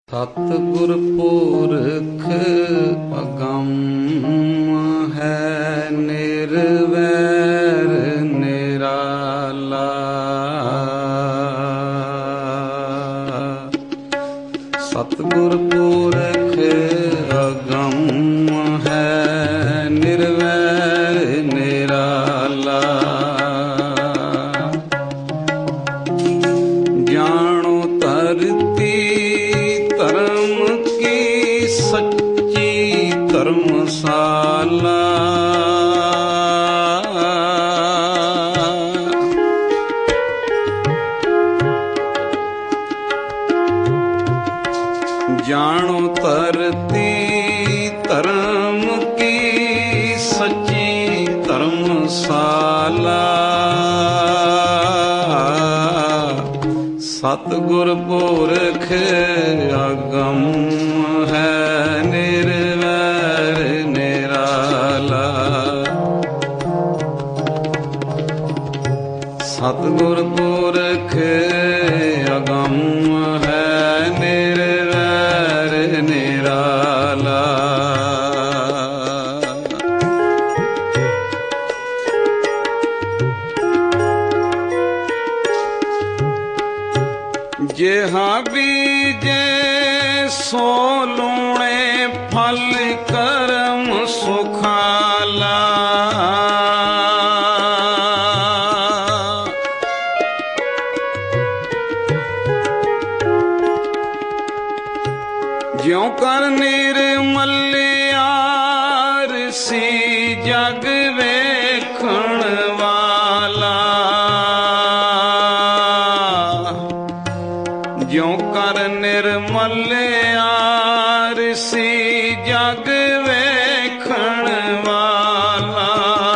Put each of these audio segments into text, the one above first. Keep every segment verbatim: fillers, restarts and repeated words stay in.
ਸਤਿਗੁਰ ਪੁਰਖ ਅਗੰਮ ਹੈ, ਨਿਰਵੈਰ ਨਿਰਾਲਾ। ਸਤਿਗੁਰ ਪੁਰਖ ਅਗੰਮ ਹੈ, ਨਿਰਵੈਰ ਨਿਰਾਲਾ। ਜਾਣੋ ਧਰਤੀ ਧਰਮ ਕੀ ਸੱਚੀ ਧਰਮਸ਼ਾਲਾ। ਜਾਣੋ ਧਰਤੀ ਧਰਮ ਕੀ ਸੱਚੀ ਧਰਮਸ਼ਾਲਾ। ਸਤਿਗੁਰ ਪੁਰਖ ਅਗੰਮ ਹੈ, ਨਿਰਵੈਰ ਨਿਰਾਲਾ। ਸਤਿਗੁਰ ਪੁਰਖ ਅਗੰਮ ਹੈ, ਨਿਰਵੈਰ ਨਿਰਾਲਾ। ਜਿਹਾ ਬੀਜੇ ਸੋ ਲੂਣੇ ਫਲ ਕਰਮ ਸੁਖਾਲਾ। ਜਿਉ ਕਰ ਨਿਰਮਲਿਆ ਰਸੀ ਜਗ ਵੇਖਣ ਵਾਲਾ। ਜਿਉ ਕਰ ਨਿਰਮਲਿਆ ਰਸੀ ਜਗ ਵੇਖਣ ਵਾਲਾ।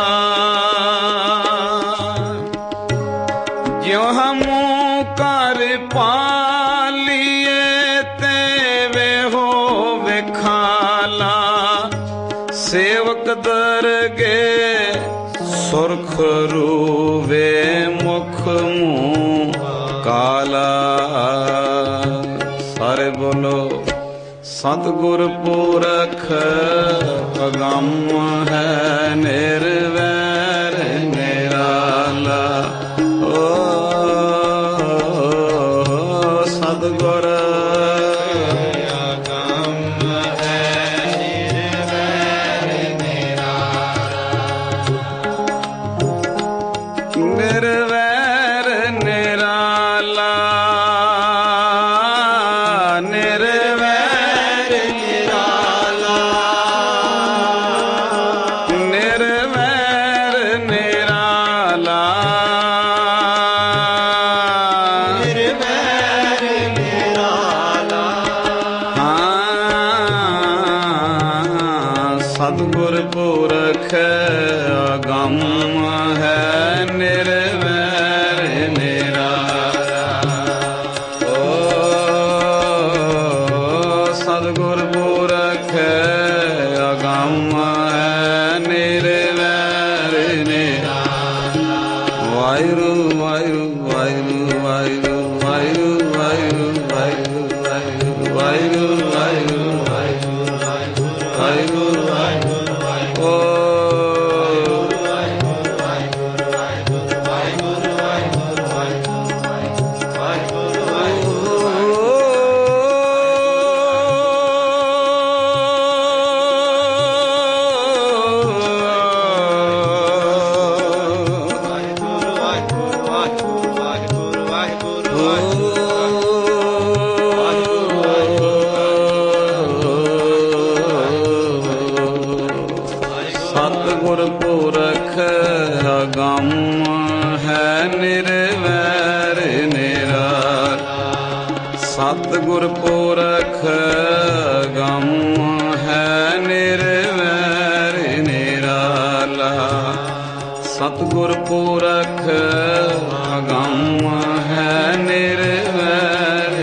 ਜਿਉ ਹਮੂ ਕਰ ਪਾਲੀਏ ਤੇ ਵੇਹੋ ਵੇਖਾਲਾ। ਸੇਵਕ ਦਰਗੇ ਸੁਰਖ ਰੂਵੇ ਮੁਖ ਮੂੰਹ ਕਾਲਾ। ਸਾਰੇ ਬੋਲੋ ਸਤਿਗੁਰ ਪੁਰਖ ਅਗੰਮ ਹੈ, ਨਿਰਵੈਰ ਨਿਰਾਲਾ। ਓ ਸਤਿਗੁਰ ਅਗੰਮ ਹੈ, ਨਿਰਵੈਰ ਨਿਰਾਲਾ। ਨਿਰਵੈਰ ਨਿਰਾਲਾ। ਸਤਿਗੁਰ ਪੁਰਖ ਅਗੰਮ ਹੈ, ਨਿਰਵੈਰ ਨਿਰਾਲਾ। ਓ ਸਤਿਗੁਰ ਪੁਰਖ ਅਗੰਮ ਹੈ, ਨਿਰਵੈਰ ਨਿਰਾਲਾ। ਵਾਹਿਗੁਰੂ ਵਾਹਿਗੁਰੂ ਵਾਹਿਗੁਰੂ ਵਾਹਿਗੁਰੂ ਵਾਹਿਗੁਰੂ ਵਾਹਿਗੁਰੂ ਵਾਹਿਗੁਰੂ ਵਾਹਿਗੁਰੂ ਵਾਹਿਗੁਰੂ ਵਾਹਿਗੁਰੂ। ਸਤਿਗੁਰ ਪੁਰਖ ਅਗੰਮ ਹੈ, ਨਿਰਵੈਰ ਨਿਰਾਲਾ। ਸਤਿਗੁਰ ਪੁਰਖ ਅਗੰਮ ਹੈ, ਨਿਰਵੈਰ ਨਿਰਾਲਾ। ਸਤਿਗੁਰ ਪੁਰਖ ਅਗੰਮ ਹੈ, ਨਿਰਵੈਰ।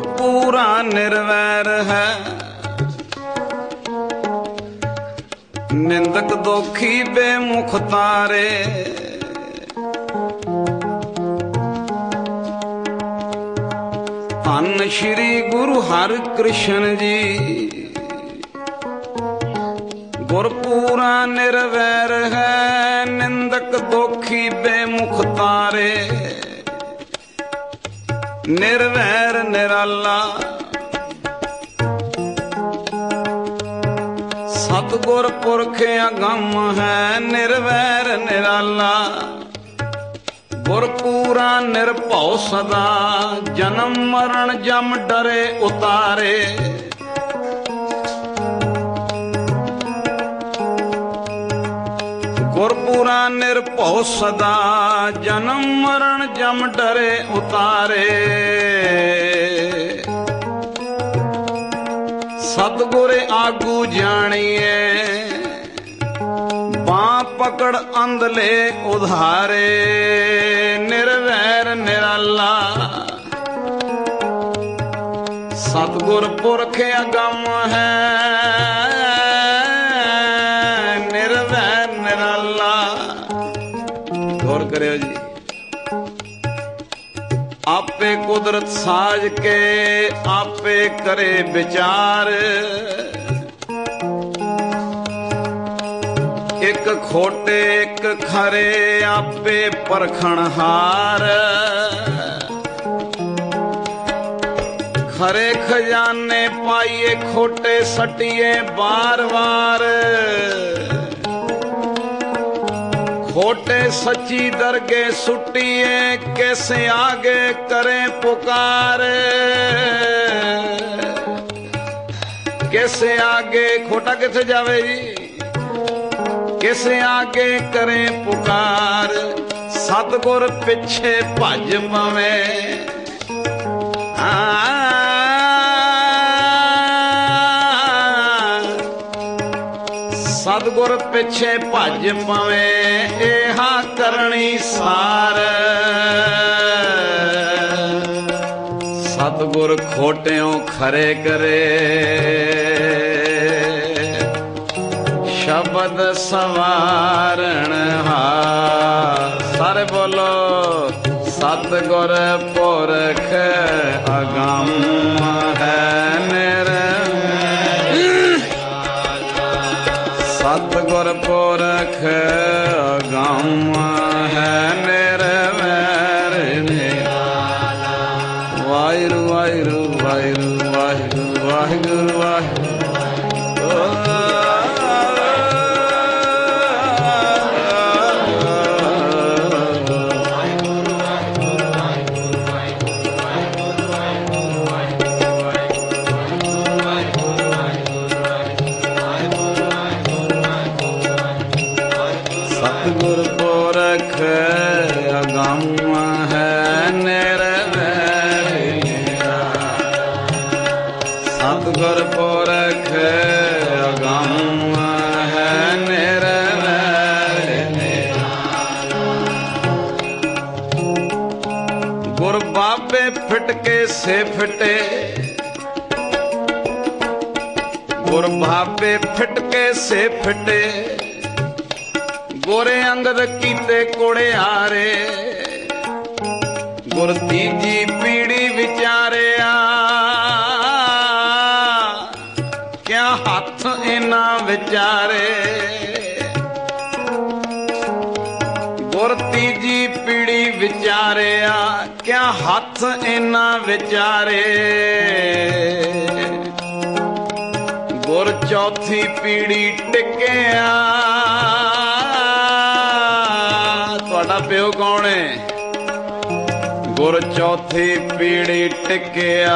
ਗੁਰਪੂਰਾ ਨਿਰਵੈਰ ਹੈ, ਨਿੰਦਕ ਦੋਖੀ ਬੇਮੁਖ ਤਾਰੇ। ਧੰਨ ਸ਼੍ਰੀ ਗੁਰੂ ਹਰਿ ਕ੍ਰਿਸ਼ਨ ਜੀ, ਗੁਰਪੂਰਾ ਨਿਰਵੈਰ ਹੈ, ਨਿੰਦਕ ਦੋਖੀ ਬੇਮੁਖ ਤਾਰੇ। ਨਿਰਵੈਰ ਨਿਰਾਲਾ ਸਤਿਗੁਰ ਪੁਰਖ ਅਗੰਮ ਹੈ, ਨਿਰਵੈਰ ਨਿਰਾਲਾ ਗੁਰਪੂਰਾ ਨਿਰਭਉ ਸਦਾ। ਜਨਮ ਮਰਨ ਜਮ ਡਰੇ ਉਤਾਰੇ। ਗੁਰਪੂਰਾ ਨਿਰਭਉ ਸਦਾ, ਜਨਮ ਮਰਨ ਜਮ ਡਰੇ ਉਤਾਰੇ। ਸਤਿਗੁਰ ਆਗੂ ਜਾਣੀਏ, ਬਾਂਹ ਪਕੜ ਅੰਧਲੇ ਉਧਾਰੇ। ਨਿਰਵੈਰ ਨਿਰਾਲਾ ਸਤਿਗੁਰ ਪੁਰਖ ਅਗੰਮ ਹੈ, ਨਿਰਵੈਰ ਨਿਰਾਲਾ। ਗੌਰ ਕਰਿਓ ਜੀ। ਆਪੇ ਕੁਦਰਤ ਸਾਜ ਕੇ ਆਪੇ ਕਰੇ ਵਿਚਾਰ। ਇੱਕ ਖੋਟੇ ਇੱਕ ਖਰੇ ਆਪੇ ਪਰਖਣਹਾਰ। ਖਰੇ ਖਜ਼ਾਨੇ ਪਾਈਏ ਖੋਟੇ ਸੱਟੀਏ ਬਾਰ ਬਾਰ। खोटे सच्ची दरगे सुटिए कैसे आगे करें पुकार। कैसे आगे खोटा किथे जावे जी, कैसे आगे करें पुकार। सतगुर पिछे भज पवे सतगुर पिछे भज पवे एहा करनी सार। सतगुर खोटियों खरे करे शब्द सवारण हार। सारे बोलो सतगुर पुरख अगम है निर। सतगुर पुरख अगम है निरवैर निराला। वाहिगुरू वाहिगुरू वाहिगुरू वाहिगुरू वाहिगुरू वाहिगुरू। सतगुर पुरख अगम है निरवैर निराला। सतगुर पुरख अगम है निरवैर निराला। गुर बाबे फिटके से फिटे, गुर बाबे फिटके से फिटे। गोरे अंगद कीते कोड़ियारे, गुर तीजी पीढ़ी विचारे आ। क्या हथ इना विचारे। गुर तीजी पीढ़ी विचारे आ, क्या हथ इना विचारे। गुर चौथी पीढ़ी टिके आ। प्यो कौन है। गुर चौथी पीढ़ी टिकिया।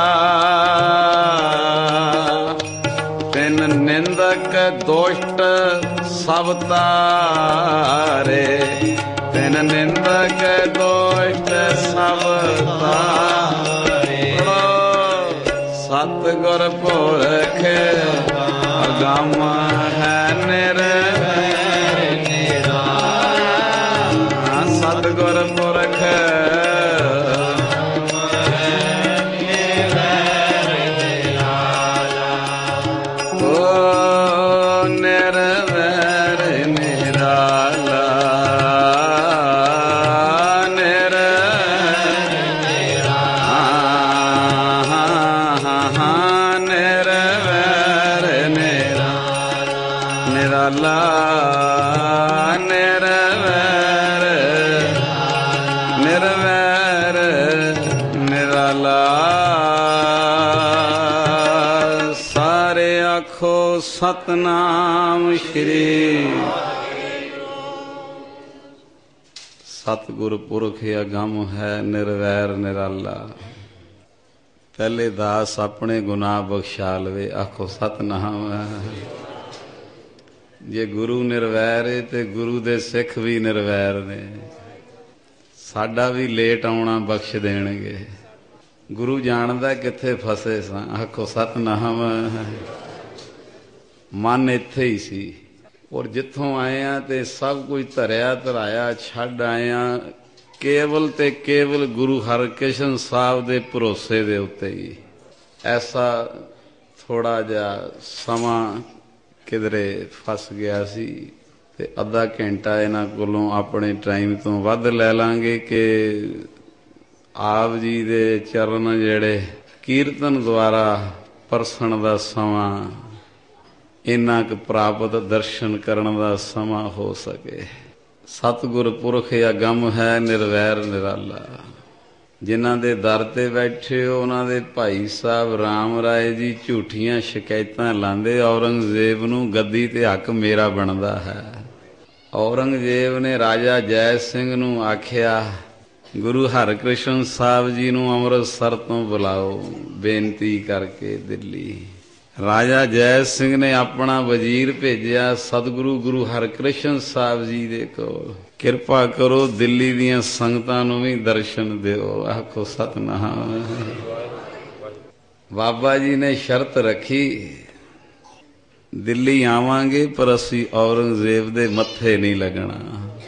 तिन निंदक दोष्ट सब तारे। तिन निंदक दोष्ट सब तारे। सतगुर पुरख अगम है निरवैर निराला। सतगुर पुरख निरवैर निराला। ओ निरवैर ਨਿਰਵੈਰ ਨਿਰਾਲਾ ਸਤਨਾਮ ਸ਼੍ਰੀ ਸਤਿਗੁਰ ਪੁਰਖ ਅਗੰਮ ਹੈ ਨਿਰਵੈਰ ਨਿਰਾਲਾ। ਪਹਿਲੇ ਦਾਸ ਆਪਣੇ ਗੁਨਾਹ ਬਖਸ਼ਾ ਲਵੇ, ਆਖੋ ਸਤਨਾਮ। ਜੇ ਗੁਰੂ ਨਿਰਵੈਰ ਏ ਤੇ ਗੁਰੂ ਦੇ ਸਿੱਖ ਵੀ ਨਿਰਵੈਰ ਨੇ। ਸਾਡਾ ਵੀ ਲੇਟ ਆਉਣਾ ਬਖਸ਼ ਦੇਣਗੇ। ਗੁਰੂ ਜਾਣਦਾ ਕਿੱਥੇ ਫਸੇ ਸਾਂ, ਆਖੋ ਸਤਨਾਮ। ਮਨ ਇੱਥੇ ਹੀ ਸੀ, ਔਰ ਜਿੱਥੋਂ ਆਏ ਆ ਤੇ ਸਭ ਕੁਝ ਧਰਿਆ ਧਰਾਇਆ ਛੱਡ ਆਏ ਆ ਕੇਵਲ ਤੇ ਕੇਵਲ ਗੁਰੂ ਹਰਕ੍ਰਿਸ਼ਨ ਸਾਹਿਬ ਦੇ ਭਰੋਸੇ ਦੇ ਉੱਤੇ ਹੀ। ਐਸਾ ਥੋੜਾ ਜਿਹਾ ਸਮਾਂ ਕਿਧਰੇ ਫਸ ਗਿਆ ਸੀ ਤੇ ਅੱਧਾ ਘੰਟਾ ਇਹਨਾਂ ਕੋਲੋਂ ਆਪਣੇ ਟਾਈਮ ਤੋਂ ਵੱਧ ਲੈ ਲਾਂਗੇ ਕਿ ਆਪ ਜੀ ਦੇ ਚਰਨ ਜਿਹੜੇ ਕੀਰਤਨ ਦੁਆਰਾ ਪਰਸਣ ਦਾ ਸਮਾਂ, ਇੰਨਾ ਕੁ ਪ੍ਰਾਪਤ ਦਰਸ਼ਨ ਕਰਨ ਦਾ ਸਮਾਂ ਹੋ ਸਕੇ। ਸਤਿਗੁਰ ਪੁਰਖ ਅਗੰਮ ਹੈ ਨਿਰਵੈਰ ਨਿਰਾਲਾ। ਜਿਨ੍ਹਾਂ ਦੇ ਦਰ ਤੇ ਬੈਠੇ ਹੋ ਉਹਨਾਂ ਦੇ ਭਾਈ ਸਾਹਿਬ ਰਾਮ ਰਾਏ ਜੀ ਝੂਠੀਆਂ ਸ਼ਿਕਾਇਤਾਂ ਲਾਉਂਦੇ, ਔਰੰਗਜ਼ੇਬ ਨੂੰ ਗੱਦੀ ਤੇ ਹੱਕ ਮੇਰਾ ਬਣਦਾ ਹੈ। ਔਰੰਗਜ਼ੇਬ ਨੇ ਰਾਜਾ ਜੈ ਸਿੰਘ ਨੂੰ ਆਖਿਆ, ਗੁਰੂ ਹਰਕ੍ਰਿਸ਼ਨ ਸਾਹਿਬ ਜੀ ਨੂੰ ਅੰਮ੍ਰਿਤਸਰ ਤੋਂ ਬੁਲਾਓ ਬੇਨਤੀ ਕਰਕੇ ਦਿੱਲੀ। ਰਾਜਾ ਜੈ ਸਿੰਘ ਨੇ ਆਪਣਾ ਵਜ਼ੀਰ ਭੇਜਿਆ ਸਤਿਗੁਰੂ ਗੁਰੂ ਹਰਕ੍ਰਿਸ਼ਨ ਸਾਹਿਬ ਜੀ ਦੇ ਕੋਲ, ਕਿਰਪਾ ਕਰੋ ਦਿੱਲੀ ਦੀਆਂ ਸੰਗਤਾਂ ਨੂੰ ਵੀ ਦਰਸ਼ਨ ਦਿਓ, ਆਖੋ ਸਤਨਾਮ। ਬਾਬਾ ਜੀ ਨੇ ਸ਼ਰਤ ਰੱਖੀ, ਦਿੱਲੀ ਆਵਾਂਗੇ ਪਰ ਅਸੀਂ ਔਰੰਗਜ਼ੇਬ ਦੇ ਮੱਥੇ ਨਹੀਂ ਲੱਗਣਾ।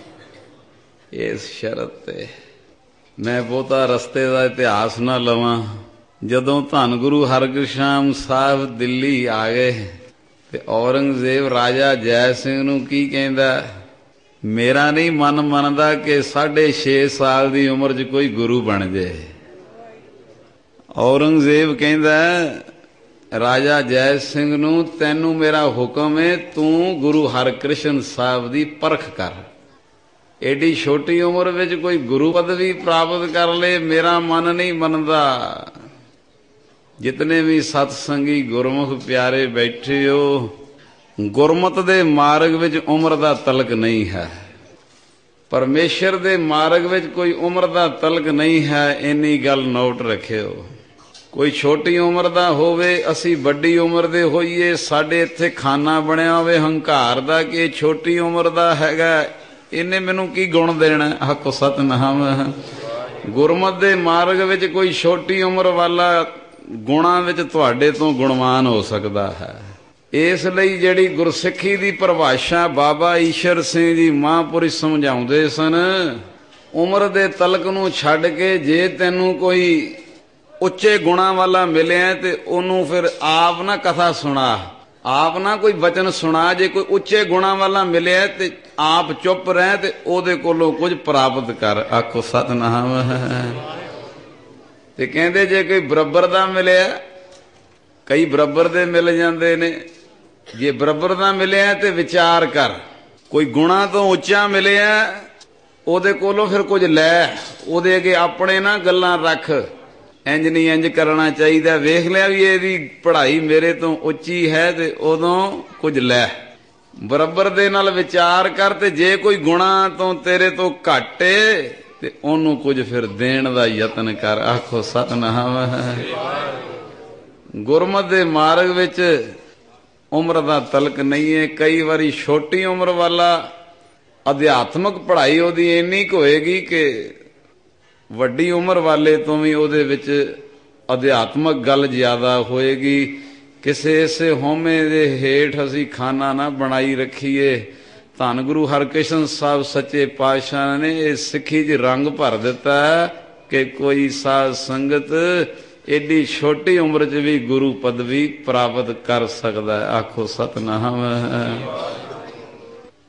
ਇਸ ਸ਼ਰਤ ਤੇ ਮੈਂ ਬਹੁਤਾ ਰਸਤੇ ਦਾ ਇਤਿਹਾਸ ਨਾ ਲਵਾਂ। ਜਦੋਂ ਧੰਨ ਗੁਰੂ ਹਰਗੋਬਿੰਦ ਸਾਹਿਬ ਦਿੱਲੀ ਆ ਗਏ ਤੇ ਔਰੰਗਜ਼ੇਬ ਰਾਜਾ ਜੈ ਸਿੰਘ ਨੂੰ ਕੀ ਕਹਿੰਦਾ, ਮੇਰਾ ਨਹੀਂ ਮਨ ਮੰਨਦਾ ਕਿ ਸਾਢੇ ਛੇ ਸਾਲ ਦੀ ਉਮਰ 'ਚ ਕੋਈ ਗੁਰੂ ਬਣ ਜਾਏ। ਔਰੰਗਜ਼ੇਬ ਕਹਿੰਦਾ ਰਾਜਾ ਜੈ ਸਿੰਘ ਨੂੰ, ਤੈਨੂੰ ਮੇਰਾ ਹੁਕਮ ਏ, ਤੂੰ ਗੁਰੂ ਹਰਕ੍ਰਿਸ਼ਨ ਸਾਹਿਬ ਦੀ ਪਰਖ ਕਰ। ਏਡੀ ਛੋਟੀ ਉਮਰ ਵਿੱਚ ਕੋਈ ਗੁਰੂ ਪਦਵੀ ਪ੍ਰਾਪਤ ਕਰ ਲੇ, ਮੇਰਾ ਮਨ ਨਹੀਂ ਮੰਨਦਾ। ਜਿਤਨੇ ਵੀ ਸਤ ਸੰਗੀ ਗੁਰਮੁਖ ਪਿਆਰੇ ਬੈਠੇ ਹੋ, ਗੁਰਮਤ ਦੇ ਮਾਰਗ ਵਿੱਚ ਉਮਰ ਦਾ ਤਲਕ ਨਹੀਂ ਹੈ। ਪਰਮੇਸ਼ਰ ਦੇ ਮਾਰਗ ਵਿੱਚ ਕੋਈ ਉਮਰ ਦਾ ਤਲਕ ਨਹੀਂ ਹੈ, ਇੰਨੀ ਗੱਲ ਨੋਟ ਰੱਖਿਓ। ਕੋਈ ਛੋਟੀ ਉਮਰ ਦਾ ਹੋਵੇ, ਅਸੀਂ ਵੱਡੀ ਉਮਰ ਦੇ ਹੋਈਏ, ਸਾਡੇ ਇੱਥੇ ਖਾਨਾ ਬਣਿਆ ਹੋਵੇ ਹੰਕਾਰ ਦਾ ਕਿ ਇਹ ਛੋਟੀ ਉਮਰ ਦਾ ਹੈਗਾ, ਇਹਨੇ ਮੈਨੂੰ ਕੀ ਗੁਣ ਦੇਣਾ, ਆਖੋ ਸਤਨਾਮ। ਗੁਰਮਤ ਦੇ ਮਾਰਗ ਵਿੱਚ ਕੋਈ ਛੋਟੀ ਉਮਰ ਵਾਲਾ ਗੁਣਾਂ ਵਿੱਚ ਤੁਹਾਡੇ ਤੋਂ ਗੁਣਵਾਨ ਹੋ ਸਕਦਾ ਹੈ। ਇਸ ਲਈ ਜਿਹੜੀ ਗੁਰਸਿੱਖੀ ਦੀ ਪਰਿਭਾਸ਼ਾ ਬਾਬਾ ਈਸ਼ਰ ਸਿੰਘ ਜੀ ਮਹਾਂਪੁਰਸ਼ ਸਮਝਾਉਂਦੇ ਸਨ, ਉਮਰ ਦੇ ਤਲਕ ਨੂੰ ਛੱਡ ਕੇ ਜੇ ਤੈਨੂੰ ਕੋਈ ਉੱਚੇ ਗੁਣਾਂ ਵਾਲਾ ਮਿਲਿਆ ਤੇ ਉਹਨੂੰ ਫਿਰ ਆਪ ਨਾ ਕਥਾ ਸੁਣਾ, ਆਪ ਨਾ ਕੋਈ ਬਚਨ ਸੁਣਾ। ਜੇ ਕੋਈ ਉੱਚੇ ਗੁਣਾਂ ਵਾਲਾ ਮਿਲਿਆ ਤੇ ਆਪ ਚੁੱਪ ਰਹਿ ਤੇ ਉਹਦੇ ਕੋਲੋਂ ਕੁਝ ਪ੍ਰਾਪਤ ਕਰ, ਆਖੋ ਸਤਨਾਮ। ਤੇ ਕਹਿੰਦੇ ਜੇ ਕੋਈ ਬਰਾਬਰ ਦਾ ਮਿਲਿਆ, ਕਈ ਬਰਾਬਰ ਦੇ ਮਿਲ ਜਾਂਦੇ ਨੇ, ਜੇ ਬਰਾਬਰ ਦਾ ਮਿਲਿਆ ਤੇ ਵਿਚਾਰ ਕਰ। ਕੋਈ ਗੁਣਾ ਤੋਂ ਉੱਚਾ ਮਿਲਿਆ, ਉਹਦੇ ਕੋਲੋਂ ਫਿਰ ਕੁਝ ਲੈ, ਉਹਦੇ ਅੱਗੇ ਆਪਣੇ ਨਾ ਗੱਲਾਂ ਰੱਖ, ਇੰਜ ਨਹੀਂ ਇੰਜ ਕਰਨਾ ਚਾਹੀਦਾ, ਵੇਖ ਲਿਆ ਵੀ ਇਹਦੀ ਪੜ੍ਹਾਈ ਮੇਰੇ ਤੋਂ ਉੱਚੀ ਹੈ ਤੇ ਉਦੋਂ ਕੁਝ ਲੈ। ਬਰਾਬਰ ਦੇ ਨਾਲ ਵਿਚਾਰ ਕਰ, ਤੇ ਜੇ ਕੋਈ ਗੁਣਾ ਤੋਂ ਤੇਰੇ ਤੋਂ ਘੱਟ ਏ ਤੇ ਉਹਨੂੰ ਕੁਝ ਫਿਰ ਦੇਣ ਦਾ ਯਤਨ ਕਰ, ਆਖੋ ਸਤਨਾਮ। ਗੁਰਮਤ ਦੇ ਮਾਰਗ ਵਿੱਚ ਉਮਰ ਦਾ ਤਲਕ ਨਹੀਂ ਹੈ। ਕਈ ਵਾਰੀ ਛੋਟੀ ਉਮਰ ਵਾਲਾ ਅਧਿਆਤਮਕ ਪੜ੍ਹਾਈ ਉਹਦੀ ਇੰਨੀ ਕੁ ਹੋਏਗੀ ਕਿ ਵੱਡੀ ਉਮਰ ਵਾਲੇ ਤੋਂ ਵੀ ਉਹਦੇ ਵਿੱਚ ਅਧਿਆਤਮਕ ਗੱਲ ਜ਼ਿਆਦਾ ਹੋਏਗੀ। ਕਿਸੇ ਇਸੇ ਹਉਮੈ ਦੇ ਹੇਠ ਅਸੀਂ ਖਾਨਾ ਨਾ ਬਣਾਈ ਰੱਖੀਏ। ਧੰਨ ਗੁਰੂ ਹਰਕ੍ਰਿਸ਼ਨ ਸਾਹਿਬ ਸੱਚੇ ਪਾਤਸ਼ਾਹ ਨੇ ਇਹ ਸਿੱਖੀ 'ਚ ਰੰਗ ਭਰ ਦਿੱਤਾ ਕਿ ਕੋਈ ਸਾਧ ਸੰਗਤ ਏਡੀ ਛੋਟੀ ਉਮਰ 'ਚ ਵੀ ਗੁਰੂ ਪਦਵੀ ਪ੍ਰਾਪਤ ਕਰ ਸਕਦਾ ਹੈ, ਆਖੋ ਸਤਨਾਮ।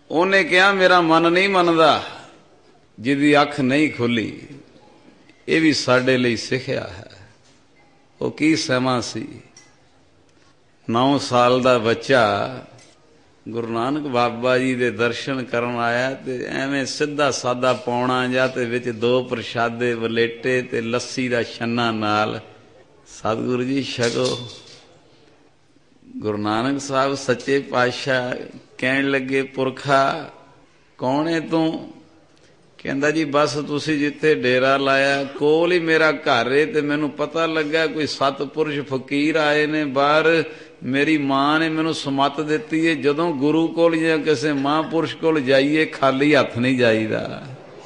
ਉਹਨੇ ਕਿਹਾ ਮੇਰਾ ਮਨ ਨਹੀਂ ਮੰਨਦਾ ਜਿਹਦੀ ਅੱਖ ਨਹੀਂ ਖੁੱਲੀ। ਇਹ ਵੀ ਸਾਡੇ ਲਈ ਸਿੱਖਿਆ ਹੈ। ਉਹ ਕੀ ਸਮਾਂ ਸੀ, ਨੌ ਸਾਲ ਦਾ ਬੱਚਾ ਗੁਰੂ ਨਾਨਕ ਬਾਬਾ ਜੀ ਦੇ ਦਰਸ਼ਨ ਕਰਨ ਆਇਆ ਤੇ ਐਵੇਂ ਸਿੱਧਾ ਸਾਦਾ ਪੌਣਾ ਜਾਂ ਤੇ ਵਿੱਚ ਦੋ ਪ੍ਰਸ਼ਾਦੇ ਵਲੇਟੇ ਤੇ ਲੱਸੀ ਦਾ ਛੰਨਾ ਨਾਲ, ਸਤਿਗੁਰੂ ਜੀ ਛਕੋ। ਗੁਰੂ ਨਾਨਕ ਸਾਹਿਬ ਸੱਚੇ ਪਾਤਸ਼ਾਹ ਕਹਿਣ ਲੱਗੇ, ਪੁਰਖਾ ਕੌਣ ਹੈ ਤੂੰ? ਕਹਿੰਦਾ ਜੀ ਬਸ ਤੁਸੀਂ ਜਿੱਥੇ ਡੇਰਾ ਲਾਇਆ ਕੋਲ ਹੀ ਮੇਰਾ ਘਰ ਏ ਤੇ ਮੈਨੂੰ ਪਤਾ ਲੱਗਾ ਕੋਈ ਸਤਪੁਰਸ਼ ਫਕੀਰ ਆਏ ਨੇ ਬਾਹਰ, ਮੇਰੀ ਮਾਂ ਨੇ ਮੈਨੂੰ ਸਮੱਤ ਦਿੱਤੀ ਏ ਜਦੋਂ ਗੁਰੂ ਕੋਲ ਜਾਂ ਕਿਸੇ ਮਹਾਂਪੁਰਸ਼ ਕੋਲ ਜਾਈਏ ਖਾਲੀ ਹੱਥ ਨਹੀਂ ਜਾਈਦਾ।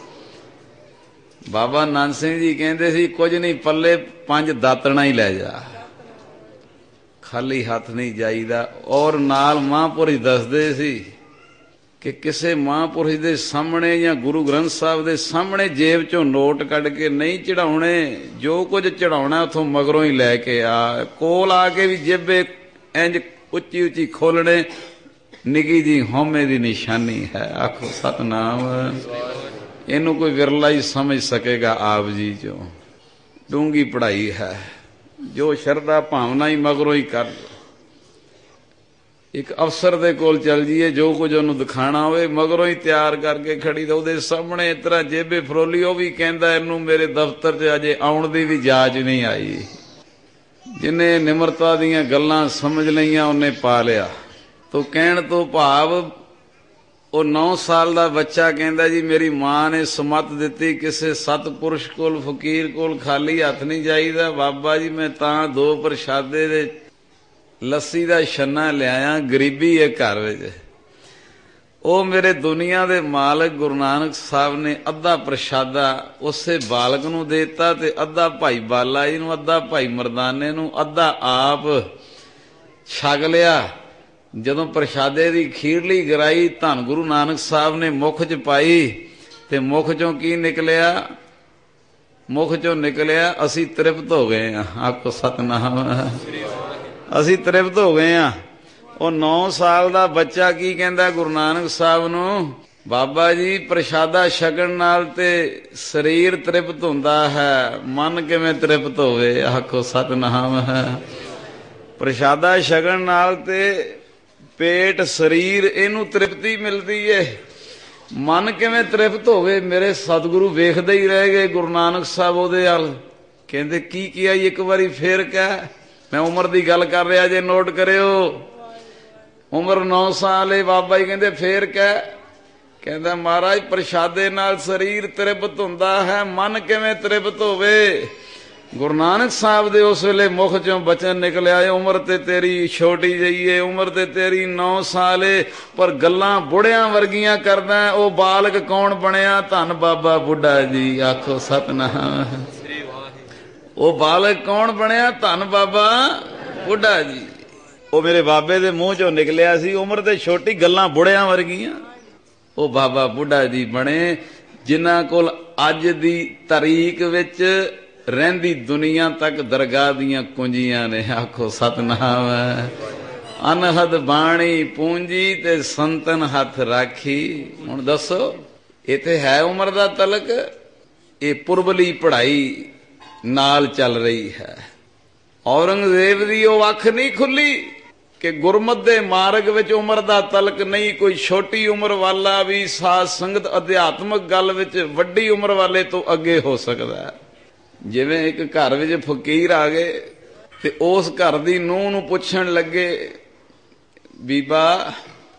ਬਾਬਾ ਨੰਦ ਸਿੰਘ ਜੀ ਕਹਿੰਦੇ ਸੀ ਕੁਝ ਨਹੀਂ ਪੱਲੇ ਪੰਜ ਦਾਤਣਾ ਹੀ ਲੈ ਜਾ, ਖਾਲੀ ਹੱਥ ਨਹੀਂ ਜਾਈਦਾ। ਔਰ ਨਾਲ ਮਹਾਂਪੁਰਸ਼ ਦੱਸਦੇ ਸੀ ਕਿ ਕਿਸੇ ਮਹਾਂਪੁਰਸ਼ ਦੇ ਸਾਹਮਣੇ ਜਾਂ ਗੁਰੂ ਗ੍ਰੰਥ ਸਾਹਿਬ ਦੇ ਸਾਹਮਣੇ ਜੇਬ ਚੋਂ ਨੋਟ ਕੱਢ ਕੇ ਨਹੀਂ ਚੜਾਉਣੇ, ਜੋ ਕੁਝ ਚੜਾਉਣਾ ਉੱਥੋਂ ਮਗਰੋਂ ਹੀ ਲੈ ਕੇ ਆ। ਕੋਲ ਆ ਕੇ ਵੀ ਜੇਬੇ ਇੰਜ ਉੱਚੀ ਉੱਚੀ ਖੋਲਣੇ, ਨਿੱਕੀ ਜੀ ਹਉਮੈ ਦੀ ਨਿਸ਼ਾਨੀ ਹੈ। ਆਖੋ ਸਤਨਾਮ। ਇਹਨੂੰ ਕੋਈ ਵਿਰਲਾ ਹੀ ਸਮਝ ਸਕੇਗਾ ਆਪ ਜੀ ਚੋਂ। ਡੂੰਗੀ ਪੜ੍ਹਾਈ ਹੈ, ਜੋ ਸ਼ਰਧਾ ਭਾਵਨਾ ਹੀ ਮਗਰੋਂ ਹੀ ਕਰ। ਇੱਕ ਅਫਸਰ ਦੇ ਕੋਲ ਚੱਲ ਜੀਏ, ਜੋ ਕੁਝ ਉਹਨੂੰ ਦਿਖਾਣਾ ਹੋਵੇ ਮਗਰੋਂ ਹੀ ਤਿਆਰ ਕਰਕੇ ਖੜੀ ਤਾਂ ਉਹਦੇ ਸਾਹਮਣੇ ਇਸ ਤਰ੍ਹਾਂ ਜੇਬੇ ਫਰੋਲੀ, ਉਹ ਵੀ ਕਹਿੰਦਾ ਇਹਨੂੰ ਮੇਰੇ ਦਫ਼ਤਰ 'ਚ ਅਜੇ ਆਉਣ ਦੀ ਵੀ ਜਾਚ ਨਹੀਂ ਆਈ। ਜਿਹਨੇ ਨਿਮਰਤਾ ਦੀਆਂ ਗੱਲਾਂ ਸਮਝ ਲਈਆਂ ਉਹਨੇ ਪਾ ਲਿਆ। ਤੋ ਕਹਿਣ ਤੋਂ ਭਾਵ ਉਹ ਨੌ ਸਾਲ ਦਾ ਬੱਚਾ ਕਹਿੰਦਾ ਜੀ ਮੇਰੀ ਮਾਂ ਨੇ ਸਮੱਤ ਦਿੱਤੀ ਕਿਸੇ ਸਤਪੁਰਸ਼ ਕੋਲ ਫਕੀਰ ਕੋਲ ਖਾਲੀ ਹੱਥ ਨਹੀਂ ਜਾਈਦਾ। ਬਾਬਾ ਜੀ ਮੈਂ ਤਾਂ ਦੋ ਪ੍ਰਸ਼ਾਦੇ ਦੇ ਲੱਸੀ ਦਾ ਛੰਨਾ ਲਿਆਇਆ, ਗਰੀਬੀ ਹੈ ਘਰ ਵਿੱਚ। ਉਹ ਮੇਰੇ ਦੁਨੀਆ ਦੇ ਮਾਲਕ ਗੁਰੂ ਨਾਨਕ ਸਾਹਿਬ ਨੇ ਅੱਧਾ ਪ੍ਰਸ਼ਾਦਾ ਉਸੇ ਬਾਲਕ ਨੂੰ ਦੇਤਾ ਤੇ ਅੱਧਾ ਭਾਈ ਬਾਲਾ ਜੀ ਨੂੰ, ਅੱਧਾ ਭਾਈ ਮਰਦਾਨੇ ਨੂੰ, ਅੱਧਾ ਆਪ ਛਕ ਲਿਆ। ਜਦੋਂ ਪ੍ਰਸ਼ਾਦੇ ਦੀ ਖੀਰਲੀ ਗਰਾਈ ਧੰਨ ਗੁਰੂ ਨਾਨਕ ਸਾਹਿਬ ਨੇ ਮੁੱਖ 'ਚ ਪਾਈ ਤੇ ਮੁੱਖ 'ਚੋਂ ਕੀ ਨਿਕਲਿਆ? ਮੁੱਖ 'ਚੋਂ ਨਿਕਲਿਆ ਅਸੀਂ ਤ੍ਰਿਪਤ ਹੋ ਗਏ ਹਾਂ। ਆਖੋ ਸਤਨਾਮ। ਅਸੀਂ ਤ੍ਰਿਪਤ ਹੋ ਗਏ ਹਾਂ। ਉਹ ਨੌ ਸਾਲ ਦਾ ਬੱਚਾ ਕੀ ਕਹਿੰਦਾ ਗੁਰੂ ਨਾਨਕ ਸਾਹਿਬ ਨੂੰ? ਬਾਬਾ ਜੀ ਪ੍ਰਸ਼ਾਦਾ ਛਕਣ ਨਾਲ ਤੇ ਸਰੀਰ ਤ੍ਰਿਪਤ ਹੁੰਦਾ ਹੈ, ਮਨ ਕਿਵੇਂ ਤ੍ਰਿਪਤ ਹੋਵੇ? ਆਖੋ ਸਤਨਾਮ। ਪ੍ਰਸ਼ਾਦਾ ਛਕਣ ਨਾਲ ਤੇ ਪੇਟ ਸਰੀਰ ਇਹਨੂੰ ਤ੍ਰਿਪਤੀ ਮਿਲਦੀ ਏ, ਮਨ ਕਿਵੇਂ ਤ੍ਰਿਪਤ ਹੋਵੇ? ਮੇਰੇ ਸਤਿਗੁਰੂ ਵੇਖਦੇ ਹੀ ਰਹਿ ਗਏ ਗੁਰੂ ਨਾਨਕ ਸਾਹਿਬ ਉਹਦੇ ਵੱਲ। ਕਹਿੰਦੇ ਕੀ ਕਿਹਾ? ਇੱਕ ਵਾਰੀ ਫੇਰ ਕਹਿ। ਮੈਂ ਉਮਰ ਦੀ ਗੱਲ ਕਰ ਰਿਹਾ ਜੇ, ਨੋਟ ਕਰਿਓ। ਉਮਰ ਨੌ ਸਾਲ ਏ। ਬਾਬਾ ਜੀ ਕਹਿੰਦੇ ਫੇਰ ਕਹਿ। ਕਹਿੰਦਾ ਮਹਾਰਾਜ ਪ੍ਰਸ਼ਾਦੇ ਨਾਲ ਸਰੀਰ ਤ੍ਰਿਪਤ ਹੁੰਦਾ ਹੈ, ਮਨ ਕਿਵੇਂ ਤ੍ਰਿਪਤ ਹੋਵੇ? ਗੁਰੂ ਨਾਨਕ ਸਾਹਿਬ ਦੇ ਉਸ ਵੇਲੇ ਮੁਖ ਚੋਂ ਬਚਨ ਨਿਕਲਿਆ, ਉਮਰ ਤੇ ਤੇਰੀ ਛੋਟੀ ਜਿਹੀ ਏ, ਉਮਰ ਤੇ ਤੇਰੀ ਨੌ ਸਾਲ ਏ, ਪਰ ਗੱਲਾਂ ਬੁੜਿਆਂ ਵਰਗੀਆਂ ਕਰਦਾ। ਉਹ ਬਾਲਕ ਕੌਣ ਬਣਿਆ? ਧੰਨ ਬਾਬਾ ਬੁੱਢਾ ਜੀ। ਆਖੋ ਸਤਨਾਮ। ਉਹ ਬਾਲਕ ਕੌਣ ਬਣਿਆ? ਧੰਨ ਬਾਬਾ ਬੁੱਢਾ ਜੀ। ਉਹ ਮੇਰੇ ਬਾਬੇ ਦੇ ਮੂੰਹ ਚੋਂ ਨਿਕਲਿਆ ਸੀ, ਉਮਰ ਤੇ ਛੋਟੀ ਗੱਲਾਂ ਬੁੜਿਆਂ ਵਰਗੀਆਂ। ਉਹ ਬਾਬਾ ਬੁੱਢਾ ਜੀ ਬਣੇ, ਜਿਨ੍ਹਾਂ ਕੋਲ ਅੱਜ ਦੀ ਤਾਰੀਖ ਵਿੱਚ ਰਹਿੰਦੀ ਦੁਨੀਆ ਤੱਕ ਦਰਗਾਹ ਦੀਆਂ ਕੁੰਜੀਆਂ ਨੇ। ਆਖੋ ਸਤਨਾਮ। ਅਨਹਦ ਬਾਣੀ ਪੂੰਜੀ ਤੇ ਸੰਤਨ ਹੱਥ ਰਾਖੀ। ਹੁਣ ਦੱਸੋ ਇੱਥੇ ਹੈ ਉਮਰ ਦਾ ਤਲਕ? ਇਹ ਪੁਰਬਲੀ ਪੜ੍ਹਾਈ ਨਾਲ ਚੱਲ ਰਹੀ ਹੈ। ਔਰੰਗਜ਼ੇਬ ਦੀ ਉਹ ਅੱਖ ਨਹੀਂ ਖੁੱਲੀ ਕਿ ਗੁਰਮਤਿ ਦੇ ਮਾਰਗ ਵਿੱਚ ਉਮਰ ਦਾ ਤਲਕ ਨਹੀਂ। ਕੋਈ ਛੋਟੀ ਉਮਰ ਵਾਲਾ ਵੀ ਸਾਧ ਸੰਗਤ ਅਧਿਆਤਮਕ ਗੱਲ ਵਿੱਚ ਵੱਡੀ ਉਮਰ ਵਾਲੇ ਤੋਂ ਅੱਗੇ ਹੋ ਸਕਦਾ ਹੈ। ਜਿਵੇਂ ਇੱਕ ਘਰ ਵਿੱਚ ਫਕੀਰ ਆ ਗਏ ਤੇ ਉਸ ਘਰ ਦੀ ਨੂੰਹ ਨੂੰ ਪੁੱਛਣ ਲੱਗੇ, ਬੀਬਾ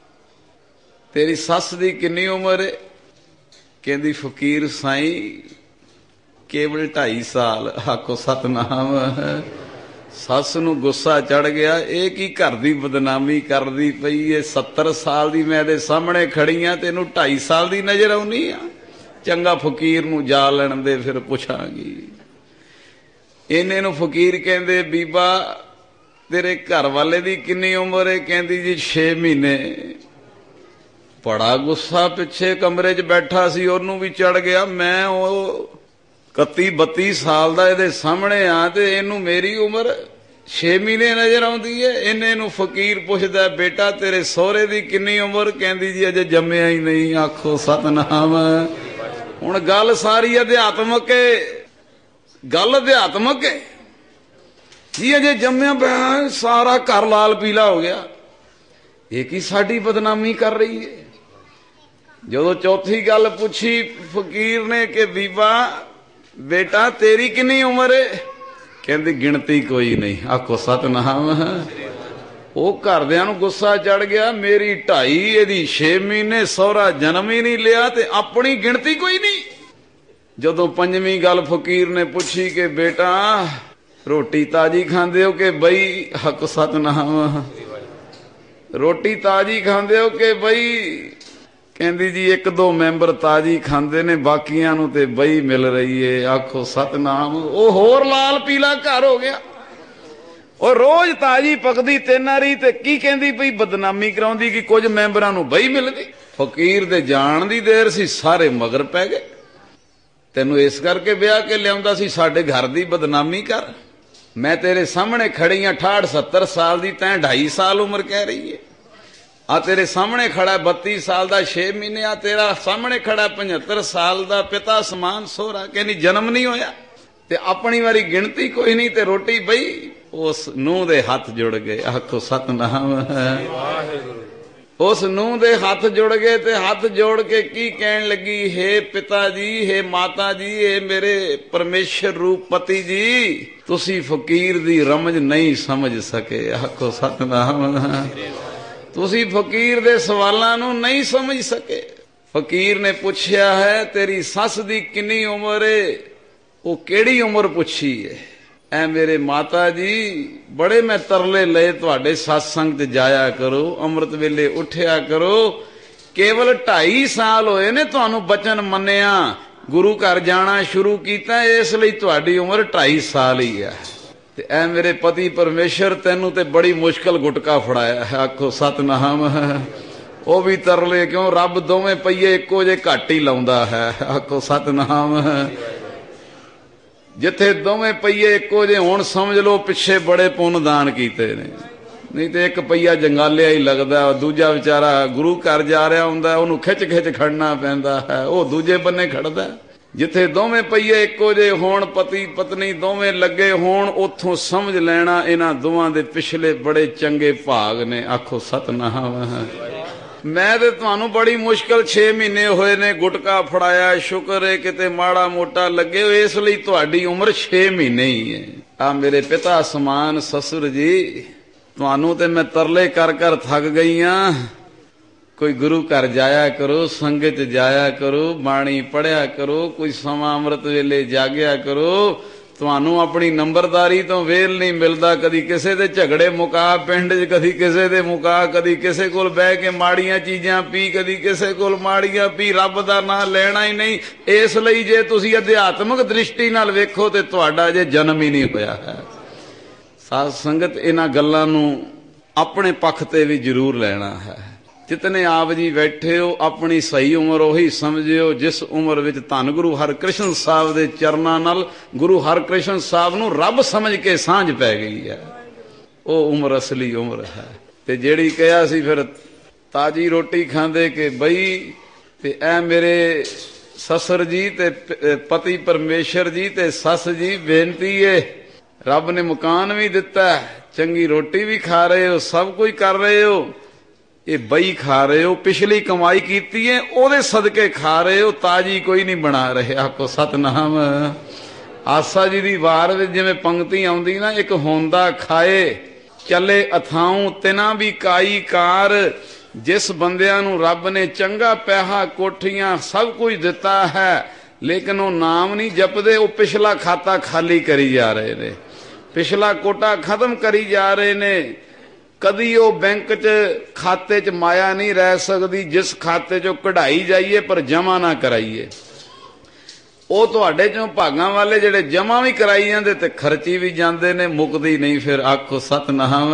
ਤੇਰੀ ਸੱਸ ਦੀ ਕਿੰਨੀ ਉਮਰ ਹੈ? ਕਹਿੰਦੀ ਫਕੀਰ ਸਾਈਂ ਕੇਵਲ ਢਾਈ ਸਾਲ। ਆਖੋ ਸਤਨਾਮ। ਸੱਸ ਨੂੰ ਗੁੱਸਾ ਚੜ ਗਿਆ, ਇਹ ਕੀ ਘਰ ਦੀ ਬਦਨਾਮੀ ਕਰਦੀ ਪਈ ਏ? ਸੱਤਰ ਸਾਲ ਦੀ ਮੈਂ ਇਹਦੇ ਸਾਹਮਣੇ ਖੜੀ ਆ ਤੇ ਇਹਨੂੰ ਢਾਈ ਸਾਲ ਦੀ ਨਜ਼ਰ ਆਉਣੀ ਆ। ਚੰਗਾ ਫਕੀਰ ਨੂੰ ਜਾ ਲੈਣ ਦੇ, ਫਿਰ ਪੁੱਛਾਂਗੀ। ਇਹਨੇ ਨੂੰ ਫਕੀਰ ਕਹਿੰਦੇ, ਬੀਬਾ ਤੇਰੇ ਘਰ ਵਾਲੇ ਦੀ ਕਿੰਨੀ ਉਮਰ ਹੈ? ਕਹਿੰਦੀ ਜੀ ਛੇ ਮਹੀਨੇ। ਬੜਾ ਗੁੱਸਾ, ਪਿੱਛੇ ਕਮਰੇ 'ਚ ਬੈਠਾ ਸੀ ਉਹਨੂੰ ਵੀ ਚੜ ਗਿਆ। ਮੈਂ ਉਹ ਇਕੱਤੀ ਬੱਤੀ ਸਾਲ ਦਾ ਇਹਦੇ ਸਾਹਮਣੇ ਆ ਤੇ ਇਹਨੂੰ ਮੇਰੀ ਉਮਰ। छे महीने नजर आउंदी है। इन्ने नूं फकीर पुछदा, बेटा तेरे सहुरे दी किन्नी उम्र? कहंदी जी अजे जम्मिया ही नहीं। आखो सतनाम। हुण गल सारी अध्यात्मक है, गल अध्यात्मक है जी। अजे जम्मिया पिया, सारा घर लाल पीला हो गया। ये की साडी बदनामी कर रही है। जो चौथी गल पूछी फकीर ने कि बीबा बेटा तेरी किन्नी उम्र है? कहती गिणती कोई नहीं। आखो सतनाम। वो घरदियां नूं गुस्सा चढ़ गया, मेरी ढाई एदी छे महीने सहुरा जन्म ही नहीं लिया ते अपनी गिणती कोई नहीं। जदों पंजवीं गल फकीर ने पूछी कि बेटा रोटी ताजी खांदे हो कि बई? हक सतनाम। रोटी ताजी खांदे हो कि बई? कहंदी जी एक दो मैंबर ताजी खांदे ने, बाकियां नूं ते बई मिल रही है। आखो सतनाम। वो होर लाल पीला घर हो गया। और रोज ताजी पकदी तीन वारी ते की कहंदी पई बदनामी कराउंदी कि कुछ मैंबरां नूं बई मिल गई। फकीर दे जाण दी देर सी, सारे मगर पै गए। तैनूं इस करके ब्याह के लिआउंदा सी साडे घर दी बदनामी कर। मैं तेरे सामने खड़ी हां अठाहठ सत्तर साल दी, तैं ढाई साल उम्र कह रही है। आ तेरे सामने खड़ा बत्ती साल दा छे महीने। आ तेरा सामने खड़ा पचहत्तर साल दा पिता समान सोहरा। कहनी जन्म नहीं होया ते अपनी वारी गिणती कोई नहीं ते रोटी बई। उस नूह दे हाथ जुड़ गए। आखो सतनाम। उस नूह दे हाथ जुड़ गए ते हाथ जोड़ के की कहन लगी, हे पिता जी, हे माता जी, हे मेरे परमेश्वर रूप पति जी, तुसी फकीर दी रमज नहीं समझ सके। आखो सतनाम। तुसी फकीर दे सवालां नूं नहीं समझ सके। फकीर ने पूछया है तेरी सस दी किन्नी उम्र है? वो केड़ी उम्र पूछी है? ऐ मेरे माता जी बड़े मैं तरले लए तुहाडे सत्संग च जाया करो, अमृत वेले उठिया करो। केवल ढाई साल होए ने तुहानू बचन मन्निया, गुरु घर जाना शुरू कीता, इसलिए तुहाडी उम्र ढाई साल ही है। ते ऐ मेरे पति परमेश्वर तैनू ते बड़ी मुश्किल गुटका फड़ाया है। आखो सतनाम। वो भी तरले क्यों, रब दोवें पईए इक्को जे घट ही लाउंदा है। आखो सतनाम। जिथे दोवें पईए इक्को जे हुण समझ लो पिछे बड़े पुन दान कीते ने, नहीं तो एक पईया जंगालिया ही लगदा, दूजा बेचारा गुरु घर जा रहा हुंदा, उहनूं खिच खिच खड़ना पैंदा है, वो दूजे बन्ने खड़दा। जिथे दोवें पईए इक्को जे होण, पति पत्नी दोवें लगे होण, उथों समझ लेना इन्हां दोवां दे पिछले बड़े चंगे भाग ने। आखो सतनाम। मैं ते तुहानू बड़ी मुश्किल छे महीने होए ने गुटका फड़ाया, शुक्र है किते माड़ा मोटा लगे, इसलिए तुहाडी उम्र छे महीने ही है। आ मेरे पिता समान ससुर जी, तुहानू ते मैं तरले कर कर थक गई हां। कोई गुरु घर जाया करो, संगत जाया करो, बाणी पढ़िया करो, कोई समा अमृत वेले जागया करो। तुहानू अपनी नंबरदारी तो वेल नहीं मिलता, कदी किसे दे झगड़े मुका पिंड च, कदी किसे दे मुका, कदी किसे कोल बह के माड़ियां चीजां पी, कदी किसे कोल माड़ियां पी, रब दा नां लेना ही नहीं। इसलिए जे तुसी अध्यात्मक दृष्टि नाल वेखो ते तुहाडा जे जन्म ही नहीं होया है। साध संगत इन्हां गल्लां नूं अपने पक्ष ते भी जरूर लेना है। जितने आप जी बैठे हो अपनी सही उम्र उही समझियो जिस उम्र विच धन गुरु हरकृष्ण साहब दे चरनां नाल गुरु हरकृष्ण साहब नूं रब समझ के सांझ पै गई है, वो उम्र असली उम्र है। ते जेड़ी कहा सी फिर ताजी रोटी खांदे के बई, ते ऐ मेरे ससुर जी ते पति परमेश्वर जी ते सस जी, बेनती है रब ने मकान भी दिता, चंगी रोटी भी खा रहे हो, सब कुछ कर रहे हो, ये बई खा रहे हो, पिछली कमाई कीती है ओदे सदके खा रहे हो, ताजी कोई नहीं बना रहे। आपको सतनाम। आसा जी दी वार विच जिवें पंक्ति आउंदी ना, एक होंदा खाए चले अथाऊं तिना भी काई कार, जिस बंदियां नूं रब ने चंगा पैहा कोठियां सब कुछ दिता है लेकिन वो नाम नहीं जपदे, वो पिछला खाता खाली करी जा रहे ने, पिछला कोटा खत्म करी जा रहे ने। कदी वो बैंक च खाते च माया नहीं रह सकती जिस खाते चो कढ़ाई जाइए पर जमा ना कराइए। वो तुहाडे चों भागां वाले जिहड़े जमा भी कराई जांदे ते खर्ची भी जांदे ने, मुकदी नहीं। फिर आखो सतनाम।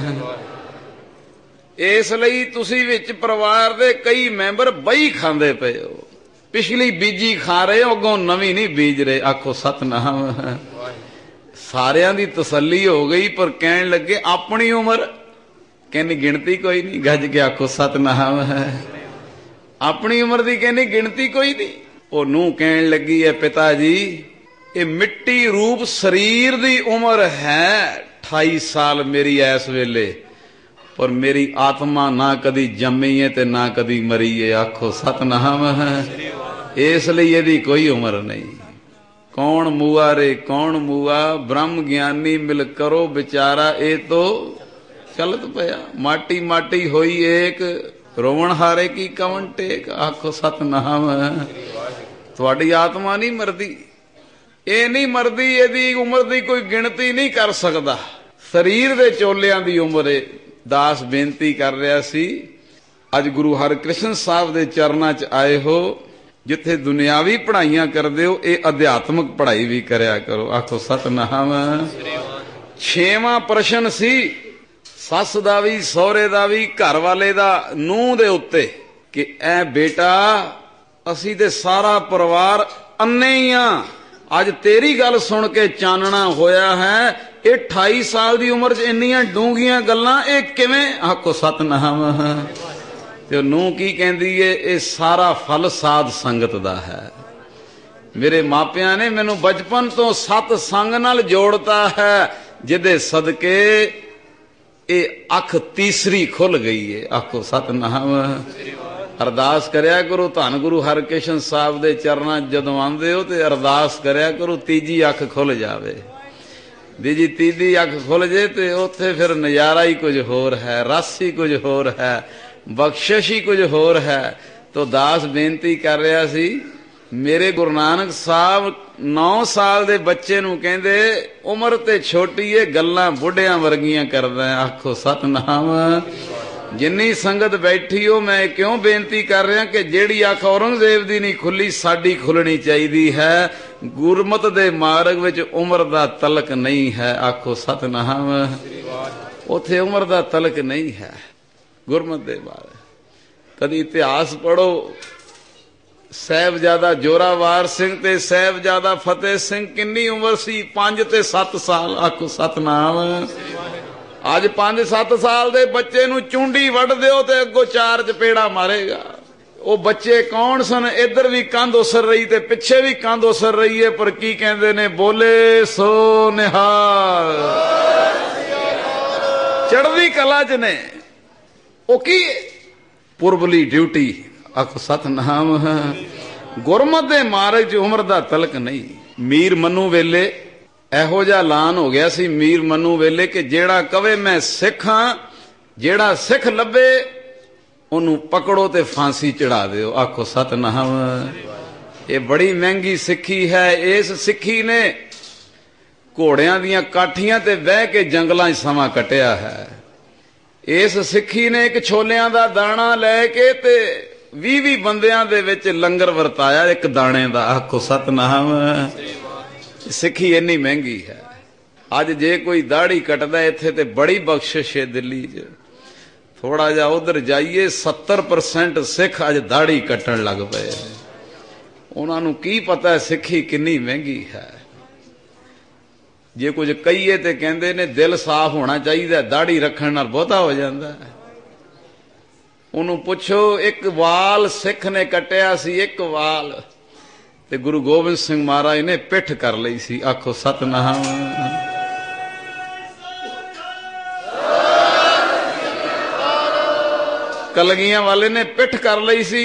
इसलिए तुसी विच परिवार दे कई मैंबर बई खांदे पे हो, पिछली बीजी खा रहे हो, अगों नवीं नहीं बीज रहे। आखो सतनाम। ਸਾਰਿਆਂ ਦੀ ਤਸੱਲੀ ਹੋ ਗਈ, ਪਰ ਕਹਿਣ ਲੱਗੇ ਆਪਣੀ ਉਮਰ ਕਹਿੰਦੀ ਗਿਣਤੀ ਕੋਈ ਨਹੀਂ। ਗੱਜ ਕੇ ਆਖੋ ਸਤਨਾਮ ਹੈ। ਆਪਣੀ ਉਮਰ ਦੀ ਕਹਿੰਦੀ ਗਿਣਤੀ ਕੋਈ ਨਹੀਂ। ਉਹ ਨੂੰਹ ਕਹਿਣ ਲੱਗੀ ਹੈ ਪਿਤਾ ਜੀ ਇਹ ਮਿੱਟੀ ਰੂਪ ਸਰੀਰ ਦੀ ਉਮਰ ਹੈ ਅਠਾਈ ਸਾਲ ਮੇਰੀ ਇਸ ਵੇਲੇ, ਪਰ ਮੇਰੀ ਆਤਮਾ ਨਾ ਕਦੀ ਜੰਮੀ ਹੈ ਤੇ ਨਾ ਕਦੀ ਮਰੀ ਹੈ। ਆਖੋ ਸਤਨਾਮ ਹੈ। ਇਸ ਲਈ ਇਹਦੀ ਕੋਈ ਉਮਰ ਨਹੀਂ। ਕੌਣ ਮੂਆ ਰੇ ਕੌਣ ਮੂਆ, ਬ੍ਰਹਮ ਗਿਆਨੀ ਮਿਲ ਕਰੋ ਵਿਚਾਰਾ, ਇਹ ਤੋ ਚਲਤ ਪਿਆ। ਮਾਟੀ ਮਾਟੀ ਹੋਈ ਏਕ, ਰੋਵਣ ਹਾਰੇ ਕੀ ਕਵਣ ਟੇਕ। ਆਖੋ ਸਤਨਾਮ ਹੈ। ਤੁਹਾਡੀ ਆਤਮਾ ਨਹੀਂ ਮਰਦੀ, ਇਹ ਨਹੀਂ ਮਰਦੀ, ਇਹਦੀ ਉਮਰ ਦੀ ਕੋਈ ਗਿਣਤੀ ਨਹੀਂ ਕਰ ਸਕਦਾ। ਸਰੀਰ ਦੇ ਚੋਲਿਆਂ ਦੀ ਉਮਰ ਏ। ਦਾਸ ਬੇਨਤੀ ਕਰ ਰਿਹਾ ਸੀ, ਅੱਜ ਗੁਰੂ ਹਰਕ੍ਰਿਸ਼ਨ ਸਾਹਿਬ ਦੇ ਚਰਨਾਂ 'ਚ ਆਏ ਹੋ, ਜਿੱਥੇ ਦੁਨਿਆਵੀ ਪੜ੍ਹਾਈਆਂ ਕਰਦੇ ਹੋ ਇਹ ਅਧਿਆਤਮਿਕ ਪੜ੍ਹਾਈ ਵੀ ਕਰਿਆ ਕਰੋ। ਆਖੋ ਸਤਨਾਮ। ਛੇਵਾਂ ਪ੍ਰਸ਼ਨ ਸੀ ਸੱਸ ਦਾ ਵੀ, ਸਹੁਰੇ ਦਾ ਵੀ, ਘਰ ਵਾਲੇ ਦਾ, ਨੂੰਹ ਦੇ ਉੱਤੇ, ਕਿ ਐ ਬੇਟਾ ਅਸੀਂ ਤੇ ਸਾਰਾ ਪਰਿਵਾਰ ਅੰਨੇ ਹੀ ਆ, ਅੱਜ ਤੇਰੀ ਗੱਲ ਸੁਣ ਕੇ ਚਾਨਣਾ ਹੋਇਆ ਹੈ। ਇਹ ਅਠਾਈ ਸਾਲ ਦੀ ਉਮਰ 'ਚ ਇੰਨੀਆਂ ਡੂੰਘੀਆਂ ਗੱਲਾਂ ਇਹ ਕਿਵੇਂ। ਆਖੋ ਸਤਨਾਮ। ਤੇ ਨੂੰਹ ਕੀ ਕਹਿੰਦੀ ਏ, ਇਹ ਸਾਰਾ ਫਲ ਸਾਧ ਸੰਗਤ ਦਾ ਹੈ। ਮੇਰੇ ਮਾਪਿਆਂ ਨੇ ਮੈਨੂੰ ਬਚਪਨ ਤੋਂ ਸਤ ਸੰਗ ਨਾਲ ਜੋੜਤਾ ਹੈ, ਜਿਹਦੇ ਸਦਕੇ ਇਹ ਅੱਖ ਤੀਸਰੀ ਖੁੱਲ ਗਈ ਏ। ਆਖੋ ਸਤਨਾਮ। ਅਰਦਾਸ ਕਰਿਆ ਕਰੋ, ਧੰਨ ਗੁਰੂ ਹਰਕ੍ਰਿਸ਼ਨ ਸਾਹਿਬ ਦੇ ਚਰਨਾਂ ਜਦੋਂ ਆਉਂਦੇ ਹੋ ਤੇ ਅਰਦਾਸ ਕਰਿਆ ਕਰੋ ਤੀਜੀ ਅੱਖ ਖੁੱਲ ਜਾਵੇ। ਜੀ ਤੀਜੀ ਅੱਖ ਖੁੱਲ ਜੇ ਤੇ ਉੱਥੇ ਫਿਰ ਨਜ਼ਾਰਾ ਹੀ ਕੁਝ ਹੋਰ ਹੈ, ਰਸ ਹੀ ਕੁਝ ਹੋਰ ਹੈ, ਬਖਸ਼ਿਸ਼ ਹੀ ਕੁਝ ਹੋਰ ਹੈ। ਤੋ ਦਾਸ ਬੇਨਤੀ ਕਰ ਰਿਹਾ ਸੀ, ਮੇਰੇ ਗੁਰੂ ਨਾਨਕ ਸਾਹਿਬ ਨੌ ਸਾਲ ਦੇ ਬੱਚੇ ਨੂੰ ਕਹਿੰਦੇ ਉਮਰ ਤੇ ਛੋਟੀ ਏ, ਗੱਲਾਂ ਬੁੱਢਿਆਂ ਵਰਗੀਆਂ ਕਰਦਾ। ਆਖੋ ਸਤਨਾਮ। ਜਿੰਨੀ ਸੰਗਤ ਬੈਠੀ ਹੋ, ਮੈਂ ਕਿਉਂ ਬੇਨਤੀ ਕਰ ਰਿਹਾ ਕਿ ਜਿਹੜੀ ਅੱਖ ਔਰੰਗਜ਼ੇਬ ਦੀ ਨਹੀਂ ਖੁੱਲੀ ਸਾਡੀ ਖੁੱਲਣੀ ਚਾਹੀਦੀ ਹੈ। ਗੁਰਮਤ ਦੇ ਮਾਰਗ ਵਿੱਚ ਉਮਰ ਦਾ ਤਲਕ ਨਹੀਂ ਹੈ। ਆਖੋ ਸਤਨਾਮ। ਉੱਥੇ ਉਮਰ ਦਾ ਤਲਕ ਨਹੀਂ ਹੈ ਗੁਰਮਤ ਦੇ ਮਾਰਗ। ਕਦੀ ਇਤਿਹਾਸ ਪੜ੍ਹੋ, ਸਾਹਿਬਜ਼ਾਦਾ ਜੋਰਾਵਰ ਸਿੰਘ ਤੇ ਸਾਹਿਬਜ਼ਾਦਾ ਫਤਿਹ ਸਿੰਘ ਕਿੰਨੀ ਉਮਰ ਸੀ, ਪੰਜ ਤੇ ਸੱਤ ਸਾਲ। ਆਖੋ ਸਤਨਾਮ। ਅੱਜ ਪੰਜ ਸੱਤ ਸਾਲ ਦੇ ਬੱਚੇ ਨੂੰ ਚੁੰਡੀ ਵੱਢ ਦਿਓ ਤੇ ਅੱਗੋਂ ਚਾਰ ਚਪੇੜਾ ਮਾਰੇਗਾ। ਉਹ ਬੱਚੇ ਕੌਣ ਸਨ? ਇੱਧਰ ਵੀ ਕੰਧ ਉਸਰ ਰਹੀ ਤੇ ਪਿੱਛੇ ਵੀ ਕੰਧ ਉਸਰ ਰਹੀ ਹੈ, ਪਰ ਕੀ ਕਹਿੰਦੇ ਨੇ, ਬੋਲੇ ਸੋ ਨਿਹਾਲ, ਚੜ੍ਹਦੀ ਕਲਾ 'ਚ ਨੇ। ਉਹ ਕੀ ਪੁਰਬਲੀ ਡਿਊਟੀ। ਆਖੋ ਸਤਨਾਮ। ਗੁਰਮਤ ਦੇ ਮਾਰਗ 'ਚ ਉਮਰ ਦਾ ਤਲਕ ਨਹੀਂ। ਮੀਰ ਮਨੂ ਵੇਲੇ ਇਹੋ ਜਿਹਾ ਐਲਾਨ ਹੋ ਗਿਆ ਸੀ, ਮੀਰ ਮਨੂ ਵੇਲੇ, ਕਿ ਜਿਹੜਾ ਕਵੇ ਮੈਂ ਸਿੱਖ ਹਾਂ, ਜਿਹੜਾ ਸਿੱਖ ਲੱਭੇ ਉਹਨੂੰ ਪਕੜੋ ਤੇ ਫਾਂਸੀ ਚੜਾ ਦਿਓ। ਆਖੋ ਸਤਨਾਮ। ਇਹ ਬੜੀ ਮਹਿੰਗੀ ਸਿੱਖੀ ਹੈ। ਇਸ ਸਿੱਖੀ ਨੇ ਘੋੜਿਆਂ ਦੀਆਂ ਕਾਠੀਆਂ ਤੇ ਬਹਿ ਕੇ ਜੰਗਲਾਂ 'ਚ ਸਮਾਂ ਕੱਟਿਆ ਹੈ। ਇਸ ਸਿੱਖੀ ਨੇ ਇੱਕ ਛੋਲਿਆਂ ਦਾ ਦਾਣਾ ਲੈ ਕੇ ਤੇ ਵੀਹ ਵੀਹ ਬੰਦਿਆਂ ਦੇ ਵਿੱਚ ਲੰਗਰ ਵਰਤਾਇਆ ਇੱਕ ਦਾਣੇ ਦਾ। ਆਖੋ ਸਤਨਾਮ। ਸਿੱਖੀ ਇੰਨੀ ਮਹਿੰਗੀ ਹੈ। ਅੱਜ ਜੇ ਕੋਈ ਦਾੜੀ ਕੱਟਦਾ ਇੱਥੇ ਤੇ ਬੜੀ ਬਖਸ਼ਿਸ਼ ਹੈ ਦਿੱਲੀ 'ਚ। ਥੋੜਾ ਜਿਹਾ ਉਧਰ ਜਾਈਏ, ਸੱਤਰ ਪਰਸੈਂਟ ਸਿੱਖ ਅੱਜ ਦਾੜੀ ਕੱਟਣ ਲੱਗ ਪਏ। ਉਹਨਾਂ ਨੂੰ ਕੀ ਪਤਾ ਸਿੱਖੀ ਕਿੰਨੀ ਮਹਿੰਗੀ ਹੈ। ਜੇ ਕੁਝ ਕਹੀਏ ਤੇ ਕਹਿੰਦੇ ਨੇ ਦਿਲ ਸਾਫ਼ ਹੋਣਾ ਚਾਹੀਦਾ, ਦਾੜੀ ਰੱਖਣ ਨਾਲ ਬਹੁਤਾ ਹੋ ਜਾਂਦਾ। ਉਹਨੂੰ ਪੁੱਛੋ, ਇੱਕ ਵਾਲ ਸਿੱਖ ਨੇ ਕੱਟਿਆ ਸੀ, ਇੱਕ ਵਾਲ, ਤੇ ਗੁਰੂ ਗੋਬਿੰਦ ਸਿੰਘ ਮਹਾਰਾਜ ਨੇ ਪਿੱਠ ਕਰ ਲਈ ਸੀ। ਆਖੋ ਸਤਨਾਮ। ਕਲਗੀਆਂ ਵਾਲੇ ਨੇ ਪਿੱਠ ਕਰ ਲਈ ਸੀ।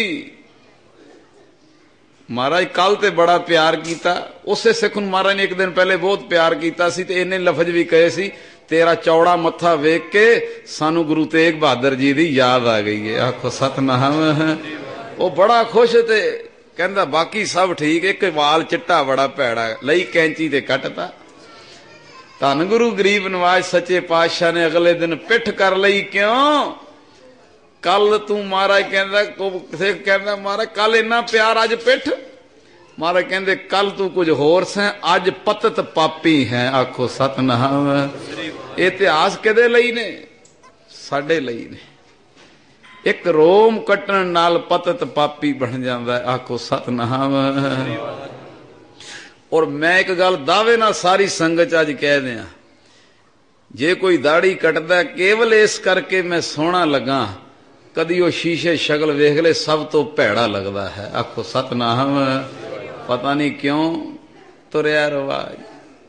ਮਹਾਰਾਜ ਕੱਲ ਤੇ ਬੜਾ ਪਿਆਰ ਕੀਤਾ। ਉਸੇ ਸਿੱਖ ਨੂੰ ਮਹਾਰਾਜ ਨੇ ਇੱਕ ਦਿਨ ਪਹਿਲੇ ਬਹੁਤ ਪਿਆਰ ਕੀਤਾ ਸੀ ਤੇ ਇੰਨੇ ਲਫ਼ਜ਼ ਵੀ ਕਹੇ ਸੀ, ਤੇਰਾ ਚੌੜਾ ਮੱਥਾ ਵੇਖ ਕੇ ਸਾਨੂੰ ਗੁਰੂ ਤੇਗ ਬਹਾਦਰ ਜੀ ਦੀ ਯਾਦ ਆ ਗਈ ਹੈ। ਆਖੋ ਸਤਨਾਮ। ਉਹ ਬੜਾ ਖੁਸ਼ ਤੇ ਕਹਿੰਦਾ ਬਾਕੀ ਸਭ ਠੀਕ, ਇੱਕ ਵਾਲ ਚਿੱਟਾ ਬੜਾ ਭੈੜਾ, ਲਈ ਕੈਂਚੀ ਤੇ ਕੱਟਤਾ। ਧੰਨ ਗੁਰੂ ਗਰੀਬ ਨਵਾਜ ਸੱਚੇ ਪਾਤਸ਼ਾਹ ਨੇ ਅਗਲੇ ਦਿਨ ਪਿੱਠ ਕਰ ਲਈ। ਕਿਉਂ? ਕੱਲ ਤੂੰ ਮਹਾਰਾਜ ਕਹਿੰਦਾ, ਕਿਸੇ ਕਹਿੰਦਾ ਮਹਾਰਾਜ ਕੱਲ ਇੰਨਾ ਪਿਆਰ, ਅੱਜ ਪਿੱਠ। ਮਹਾਰਾਜ ਕਹਿੰਦੇ ਕੱਲ ਤੂੰ ਕੁਝ ਹੋਰ ਸੈਂ, ਅੱਜ ਪਤਤ ਪਾਪੀ ਹੈ। ਆਖੋ ਸਤਨਾਮ। ਇਹ ਇਤਿਹਾਸ ਕਿਹਦੇ ਲਈ ਨੇ? ਸਾਡੇ ਲਈ ਨੇ। ਇੱਕ ਰੋਮ ਕੱਟਣ ਨਾਲ ਪਤਤ ਪਾਪੀ ਬਣ ਜਾਂਦਾ। ਆਖੋ ਸਤਨਾਮ। और मैं एक गल दावे नाल सारी संगत अज कह दियां, जे कोई दाड़ी कटदा केवल इस करके मैं सोहना लगा, कदी वो शीशे शक्ल वेख ले सब तो भैड़ा लगता है। आखो सतनाम। पता नहीं क्यों तुरया रवाज।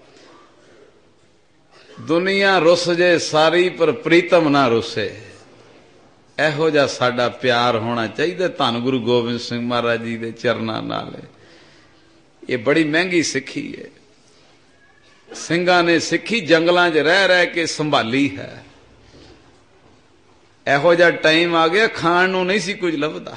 दुनिया रुस जे सारी पर प्रीतम ना रुसे। इहो जिहा साडा प्यार होना चाहिए। धन गुरु गोबिंद सिंह महाराज जी के चरनां नाल ये बड़ी महंगी सिक्खी है। ਸਿੰਘਾਂ ने सिक्खी जंगलों च रह रह के संभाली है। ਇਹੋ ਜਿਹਾ टाइम आ गया खाण ਨੂੰ नहीं सी कुछ लभदा।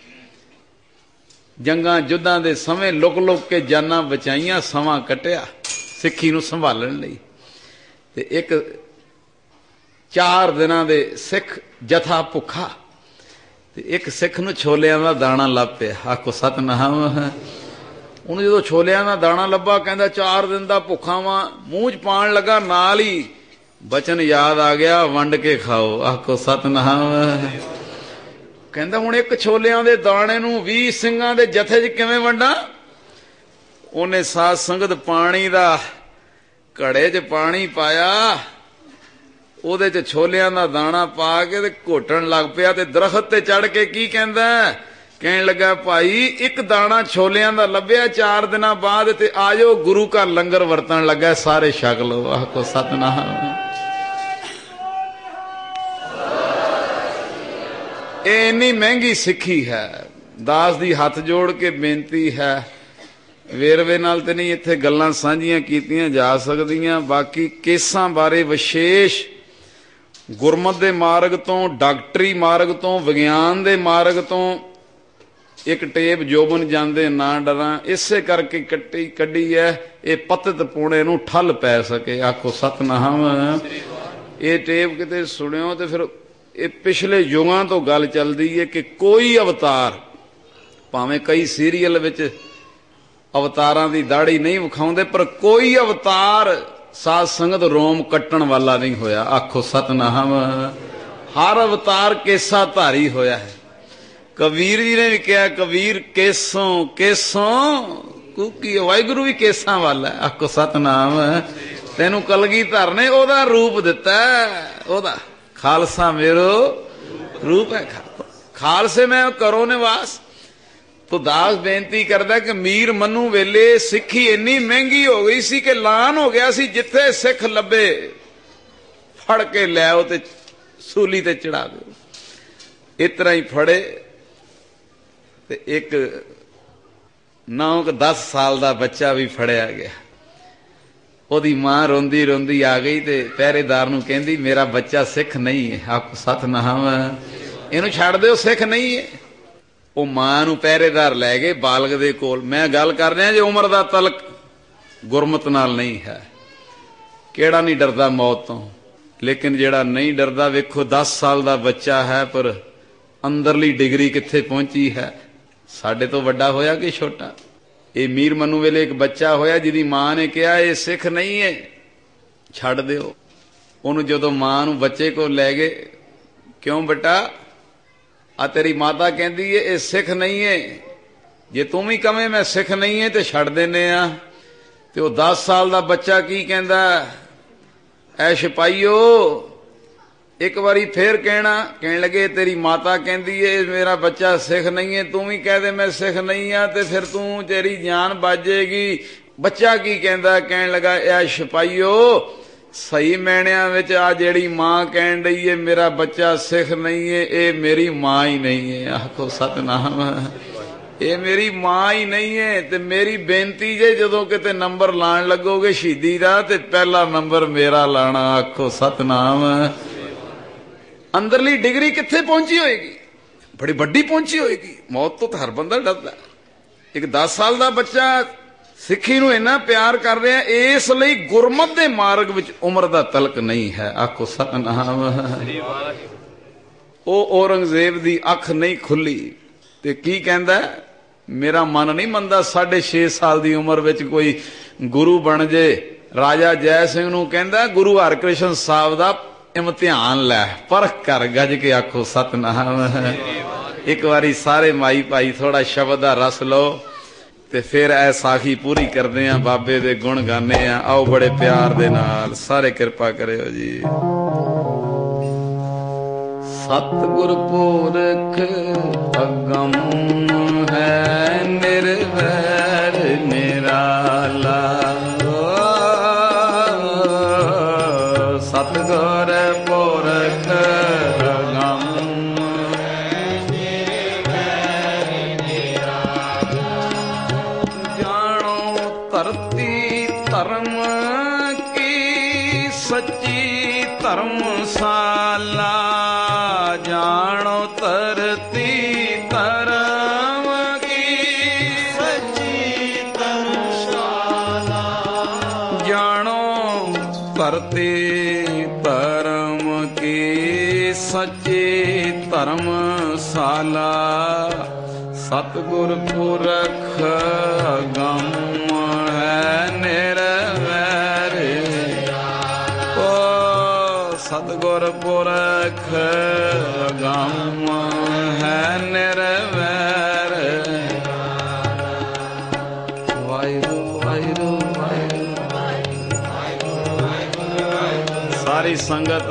जंगां युद्धां दे समय लुक लुक के जानां बचाईयां, समा कटिया सिੱਖੀ ਨੂੰ संभालण लई। ते एक चार दिनां दे सिख जथा भुखा ते एक सिख नूं छोलियां दा दाणा लभ पिया। आखो सतनाम। ਉਹਨੂੰ ਜਦੋਂ ਛੋਲਿਆਂ ਦਾ ਦਾਣਾ ਲੱਭਾ, ਕਹਿੰਦਾ ਚਾਰ ਦਿਨ ਦਾ ਭੁੱਖਾ ਵਾਂ, ਮੂੰਹ 'ਚ ਪਾਣ ਲੱਗਾ, ਨਾਲ ਹੀ ਬਚਨ ਯਾਦ ਆ ਗਿਆ, ਵੰਡ ਕੇ ਖਾਓ। ਆਖੋ ਸਤਨਾਮ। ਕਹਿੰਦਾ ਹੁਣ ਇੱਕ ਛੋਲਿਆਂ ਦੇ ਦਾਣੇ ਨੂੰ ਵੀਹ ਸਿੰਘਾਂ ਦੇ ਜਥੇ 'ਚ ਕਿਵੇਂ ਵੰਡਾਂ। ਉਹਨੇ ਸਾਧ ਸੰਗਤ ਪਾਣੀ ਦਾ ਘੜੇ 'ਚ ਪਾਣੀ ਪਾਇਆ, ਉਹਦੇ 'ਚ ਛੋਲਿਆਂ ਦਾ ਦਾਣਾ ਪਾ ਕੇ ਤੇ ਘੋਟਣ ਲੱਗ ਪਿਆ। ਤੇ ਦਰਖਤ ਤੇ ਚੜ ਕੇ ਕੀ ਕਹਿੰਦਾ, ਕਹਿਣ ਲੱਗਾ ਭਾਈ ਇੱਕ ਦਾਣਾ ਛੋਲਿਆਂ ਦਾ ਲੱਭਿਆ ਚਾਰ ਦਿਨਾਂ ਬਾਅਦ, ਤੇ ਆ ਜਾਓ ਗੁਰੂ ਘਰ ਲੰਗਰ ਵਰਤਣ ਲੱਗਾ, ਸਾਰੇ ਛਕ ਲਓ। ਆਖੋ ਸਤਨਾਮ। ਇਹ ਇੰਨੀ ਮਹਿੰਗੀ ਸਿੱਖੀ ਹੈ। ਦਾਸ ਦੀ ਹੱਥ ਜੋੜ ਕੇ ਬੇਨਤੀ ਹੈ, ਵੇਰਵੇ ਨਾਲ ਤੇ ਨਹੀਂ ਇੱਥੇ ਗੱਲਾਂ ਸਾਂਝੀਆਂ ਕੀਤੀਆਂ ਜਾ ਸਕਦੀਆਂ। ਬਾਕੀ ਕੇਸਾਂ ਬਾਰੇ ਵਿਸ਼ੇਸ਼ ਗੁਰਮਤਿ ਦੇ ਮਾਰਗ ਤੋਂ, ਡਾਕਟਰੀ ਮਾਰਗ ਤੋਂ, ਵਿਗਿਆਨ ਦੇ ਮਾਰਗ ਤੋਂ ਇੱਕ ਟੇਪ ਜੋਬਨ ਜਾਂਦੇ ਨਾ ਡਰਾਂ, ਇਸੇ ਕਰਕੇ ਕੱਟੀ ਕੱਢੀ ਹੈ ਇਹ ਪਤਿਤ ਪੂਣੇ ਨੂੰ ਠੱਲ ਪੈ ਸਕੇ। ਆਖੋ ਸਤਨਾਮ। ਇਹ ਟੇਪ ਕਿਤੇ ਸੁਣਿਓ ਤੇ ਫਿਰ ਇਹ ਪਿਛਲੇ ਯੁਗਾਂ ਤੋਂ ਗੱਲ ਚੱਲਦੀ ਹੈ ਕਿ ਕੋਈ ਅਵਤਾਰ, ਭਾਵੇਂ ਕਈ ਸੀਰੀਅਲ ਵਿੱਚ ਅਵਤਾਰਾਂ ਦੀ ਦਾੜੀ ਨਹੀਂ ਵਿਖਾਉਂਦੇ, ਪਰ ਕੋਈ ਅਵਤਾਰ ਸਾਧ ਸੰਗਤ ਰੋਮ ਕੱਟਣ ਵਾਲਾ ਨਹੀਂ ਹੋਇਆ। ਆਖੋ ਸਤਨਾਮ। ਹਰ ਅਵਤਾਰ ਕੇਸਾ ਧਾਰੀ ਹੋਇਆ ਹੈ। कबीर जी ने भी कहा, कबीर केसों केसों कुकी, वाहिगुरु भी केसां वाला है। आखो सतनाम। तेनू कलगीधर ने ओदा रूप दिता, ओदा खालसा मेरो रूप है। खालसे में करो निवास। तो दास बेनती करदा कि मीर मनु वेले सिक्खी इन्नी महंगी हो गई सी कि लान हो गया सी, जिथे सिख लभे फड़ के लै आओ ते सूली ते चढ़ा दो। इस तरह ही फड़े ते एक नौ क दस साल का बच्चा भी फड़िया गया। ओदी मां रोंदी रोंदी आ गई ते पहरेदार नूं कहंदी मेरा बच्चा सिख नहीं है। आखो सतनाम। इहनूं छड्ड दिओ, सिख नहीं है। वो मां नूं पहरेदार लै गए बालग दे कोल। मैं गल कर रहा जे उम्र दा तलक गुरमत नाल नहीं है। किहड़ा नहीं डरदा मौत तो, लेकिन जिहड़ा नहीं डरदा, वेखो दस साल का बच्चा है पर अंदरली डिग्री कित्थे पहुंची है। साडे तो वड्डा होया कि छोटा। ये मीर मनु वेले एक बच्चा होया जिहदी मां ने कहा ये सिख नहीं है, छड्ड दिओ। उहनूं जदों मां नूं बच्चे को लै गए, क्यों बेटा आ तेरी माता कहंदी है ये सिख नहीं है, जे तू भी कवें मैं सिख नहीं है तो छड्ड दिंदे आ। ते ओह दस साल का बच्चा की कहंदा, ऐ सिपाहीओ एक बारी फिर कहना। कहने लगे तेरी माता कहती है मेरा बच्चा सिख नहीं है, तू भी कह दे मैं सिख नहीं हाँ, तो फिर तू तेरी जान बाजेगी। बच्चा की कहता, कहने लगा यह सिपाहीओ सही मैणिया विच आ जेड़ी मां कहन रही है मेरा बच्चा सिख नहीं है, ये मेरी मां ही नहीं है। आखो सतनाम। ये मेरी मां ही नहीं है। ते मेरी बेनती जे जदों किते नंबर लाण लगोगे शहीदी दा ते पहला नंबर मेरा लाना। आखो सतनाम। अंदरली डिग्री कित्थे पहुंची होएगी, बड़ी बड़ी पहुंची होएगी। मौत तो हर बंदा डरदा। एक दस साल का बच्चा सिक्खी नूं इन्ना प्यार कर रहा, इसलिए गुरमत दे मार्ग विच उम्र दा तलक नहीं है। आखो सतनाम। ओ औरंगजेब दी अख नहीं खुली ते की कहंदा, मेरा मन नहीं मनदा साढ़े छे साल की उम्र विच कोई गुरु बन जे। राजा जय सिंह नूं कहंदा गुरु हरकृष्ण साहब दा इम्तिहान लै, परख कर गज के। आखो सतनाम। एक बारी सारे माई भाई थोड़ा शब्द का रस लो ਤੇ ਫਿਰ ਇਹ ਸਾਖੀ ਪੂਰੀ ਕਰਦੇ ਆ, ਬਾਬੇ ਦੇ ਗੁਣ ਗਾਣੇ ਆ। ਆਓ ਬੜੇ ਪਿਆਰ ਦੇ ਨਾਲ ਸਾਰੇ ਕਿਰਪਾ ਕਰਿਓ ਜੀ। ਸਤਿਗੁਰ ਪੁਰਖ ਅਗੰਮ ਹੈ ਨਿਰਵੈਰ ਨਿਰਾਲਾ, ਸਤਿਗੁਰ ਪੁਰਖ ਅਗੰਮ ਨਿਰਵੈਰ ਨਿਰਾਲਾ, ਜਾਣੋ ਧਰਤੀ ਧਰਮ ਕੀ ਸੱਚੀ ਧਰਮਸ਼ਾਲਾ, ਜਾਣੋ ਧਰਤੀ ਧਰਮ ਕੀ ਸੱਚੀ ਧਰਮਸ਼ਾਲਾ, ਜਾਣੋ ਧਰਤੀ ਧਰਮ ਕੀ ਸੱਚੀ ਧਰਮਸ਼ਾਲਾ, ਸਤਿਗੁਰ ਪੁਰਖ ਅਗੰਮ ਹੈ ਨਿਰਵੈਰ, ਸਤਿਗੁਰ ਪੁਰਖ ਅਗੰਮ ਹੈ ਨਿਰਵੈਰ। ਵਾਹਿਗੁਰੂ ਵਾਹਿਗੁਰੂ ਵਾਹਿਗੁਰੂ, ਸਾਰੀ ਸੰਗਤ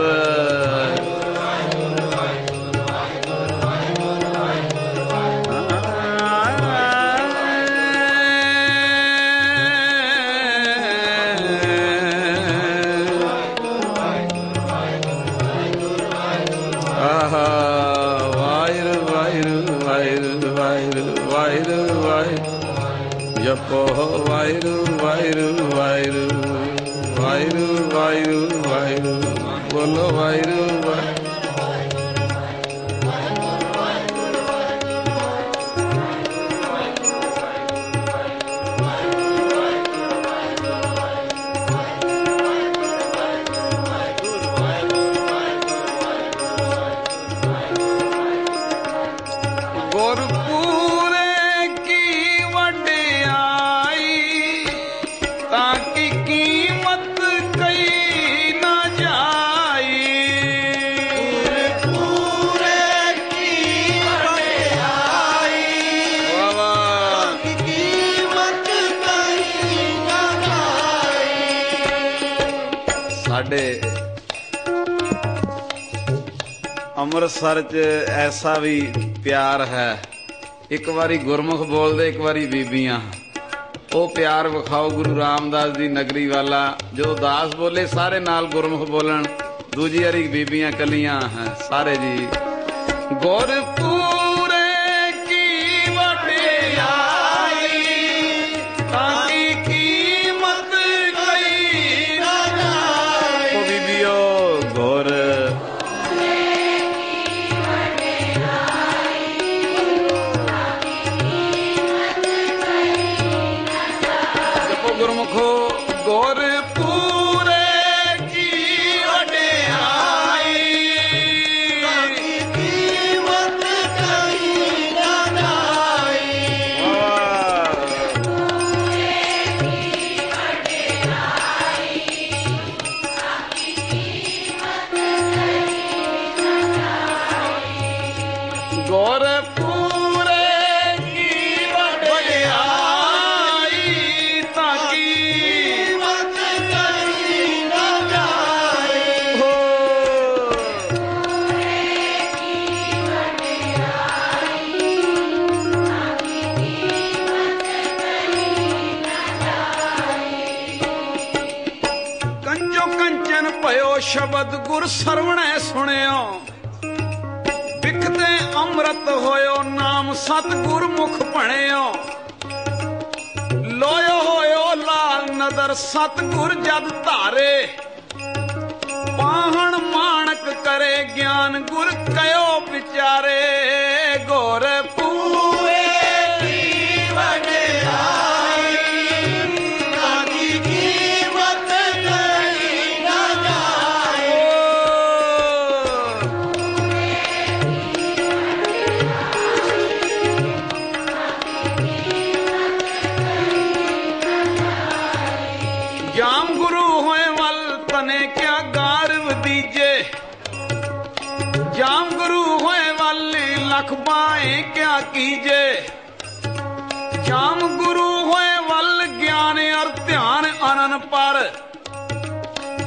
ਜਪੋ ਵਾਹਿਗੁਰੂ ਵਾਹਿਗੁਰੂ ਵਾਹਿਗੁਰੂ ਵਾਹਿਗੁਰੂ ਵਾਹਿਗੁਰੂ ਵਾਹਿਗੁਰੂ, ਬੋਲੋ ਵਾਹਿਗੁਰੂ ਵਾਹਿਗੁਰੂ। ਸਾਡੇ ਅੰਮ੍ਰਿਤਸਰ 'ਚ ਐਸਾ ਵੀ ਪਿਆਰ ਹੈ, ਇੱਕ ਵਾਰੀ ਗੁਰਮੁਖ ਬੋਲਦੇ, ਇੱਕ ਵਾਰੀ ਬੀਬੀਆਂ। ਉਹ ਪਿਆਰ ਵਿਖਾਓ ਗੁਰੂ ਰਾਮਦਾਸ ਦੀ ਨਗਰੀ ਵਾਲਾ। ਜੋ ਦਾਸ ਬੋਲੇ ਸਾਰੇ ਨਾਲ ਗੁਰਮੁਖ ਬੋਲਣ, ਦੂਜੀ ਵਾਰੀ ਬੀਬੀਆਂ ਕੱਲੀਆਂ ਹੈ ਸਾਰੇ ਜੀ। ਗੁਰਪੂਰੇ ਕੀ ਵਡਿਆਈ, ਤਾਂ ਕੀ ਕੀਮਤ ਕਈ ਨਾ ਜਾਏ। ਉਹ ਬੀਬੀਓ ਗੁਰ ਗੁਰਮੁਖੋ ਗੁਰਪੂਰੇ ਕੀ ਵਡਿਆਈ, ਤਾਕੀ ਕੀਮਤ ਕਹੀ ਨਾ ਜਾਏ। ਗੁਰਪੂਰੇ ਕੀ ਵਡਿਆਈ, ਭਇਓ ਸ਼ਬਦ ਗੁਰ ਸਰਵਣੈ ਸੁਣਿਓ, ਵਿਖਤੇ ਅੰਮ੍ਰਿਤ ਹੋਇਓ ਨਾਮ ਸਤਿਗੁਰ ਮੁਖ ਭਣਿਓ। ਲੋਇਓ ਹੋਇਓ ਲਾਲ ਨਦਰ ਸਤਿਗੁਰ ਜਦ ਧਾਰੇ, ਪਾਹਣ ਮਾਣਕ ਕਰੇ ਗਿਆਨ ਗੁਰ ਕਯੋ ਵਿਚਾਰੇ। ਗੁਰ ਪੂਰੇ ਕੀ ਵਡਿਆਈ, ਤਾਕੀ ਕੀਮਤ ਕਹੀ ਨਾ ਜਾਏ। ਜਾਮ ਗੁਰੂ ਹੋਏ ਵੱਲ ਤਨੇ ਕਿਆ ਗਾਰਵ ਦੀਜੇ, ਜਾਮ ਗੁਰੂ ਹੋਏ ਵੱਲ ਲਖ ਬਾਏ ਕਿਆ ਕੀਜੇ। ਜਾਮ ਗੁਰੂ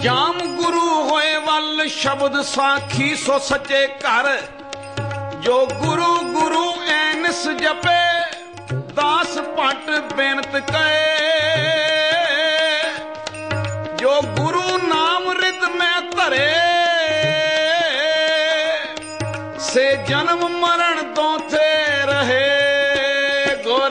ਜਾਮ ਗੁਰੂ ਹੋਏ ਵੱਲ ਸ਼ਬਦ ਸਾਖੀ ਸੋ ਸੱਚੇ ਘਰ ਜੋ ਗੁਰੂ ਗੁਰੂ ਐਨਸ ਜਪੇ ਦਾਸ ਭੱਟ ਬੇਨਤ ਕਏ ਜੋ ਗੁਰੂ ਨਾਮ ਰਿਦ ਮੈਂ ਧਰੇ ਸੇ ਜਨਮ ਮਰਨ ਤੋਂ ਥੇ ਰਹੇ ਗੁਰ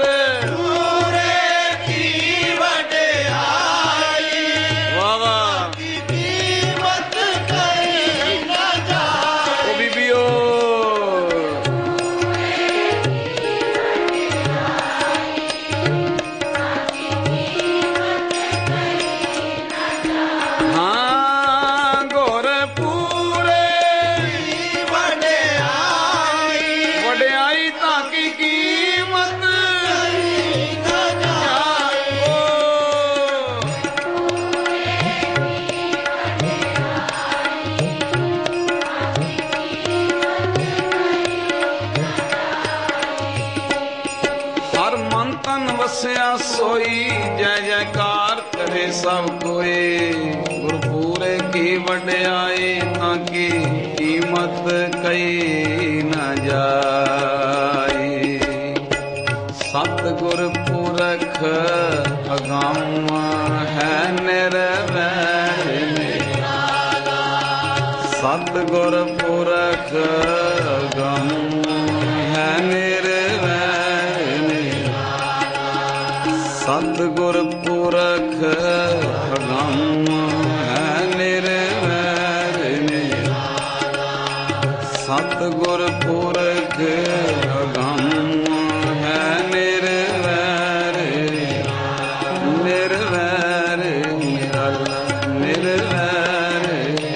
सोई जय जयकार करे सब कोई गुरपुरे की वड्याई ताकि कीमत कई न जाई सतगुर पुरख अगम है निर्वैर सतगुर पुरख अगम है निर्वैर सतगुर पुरख अगम है निर्वैर सतगुर पुरख अगम है निर्वैर निर्वैर निर्वैर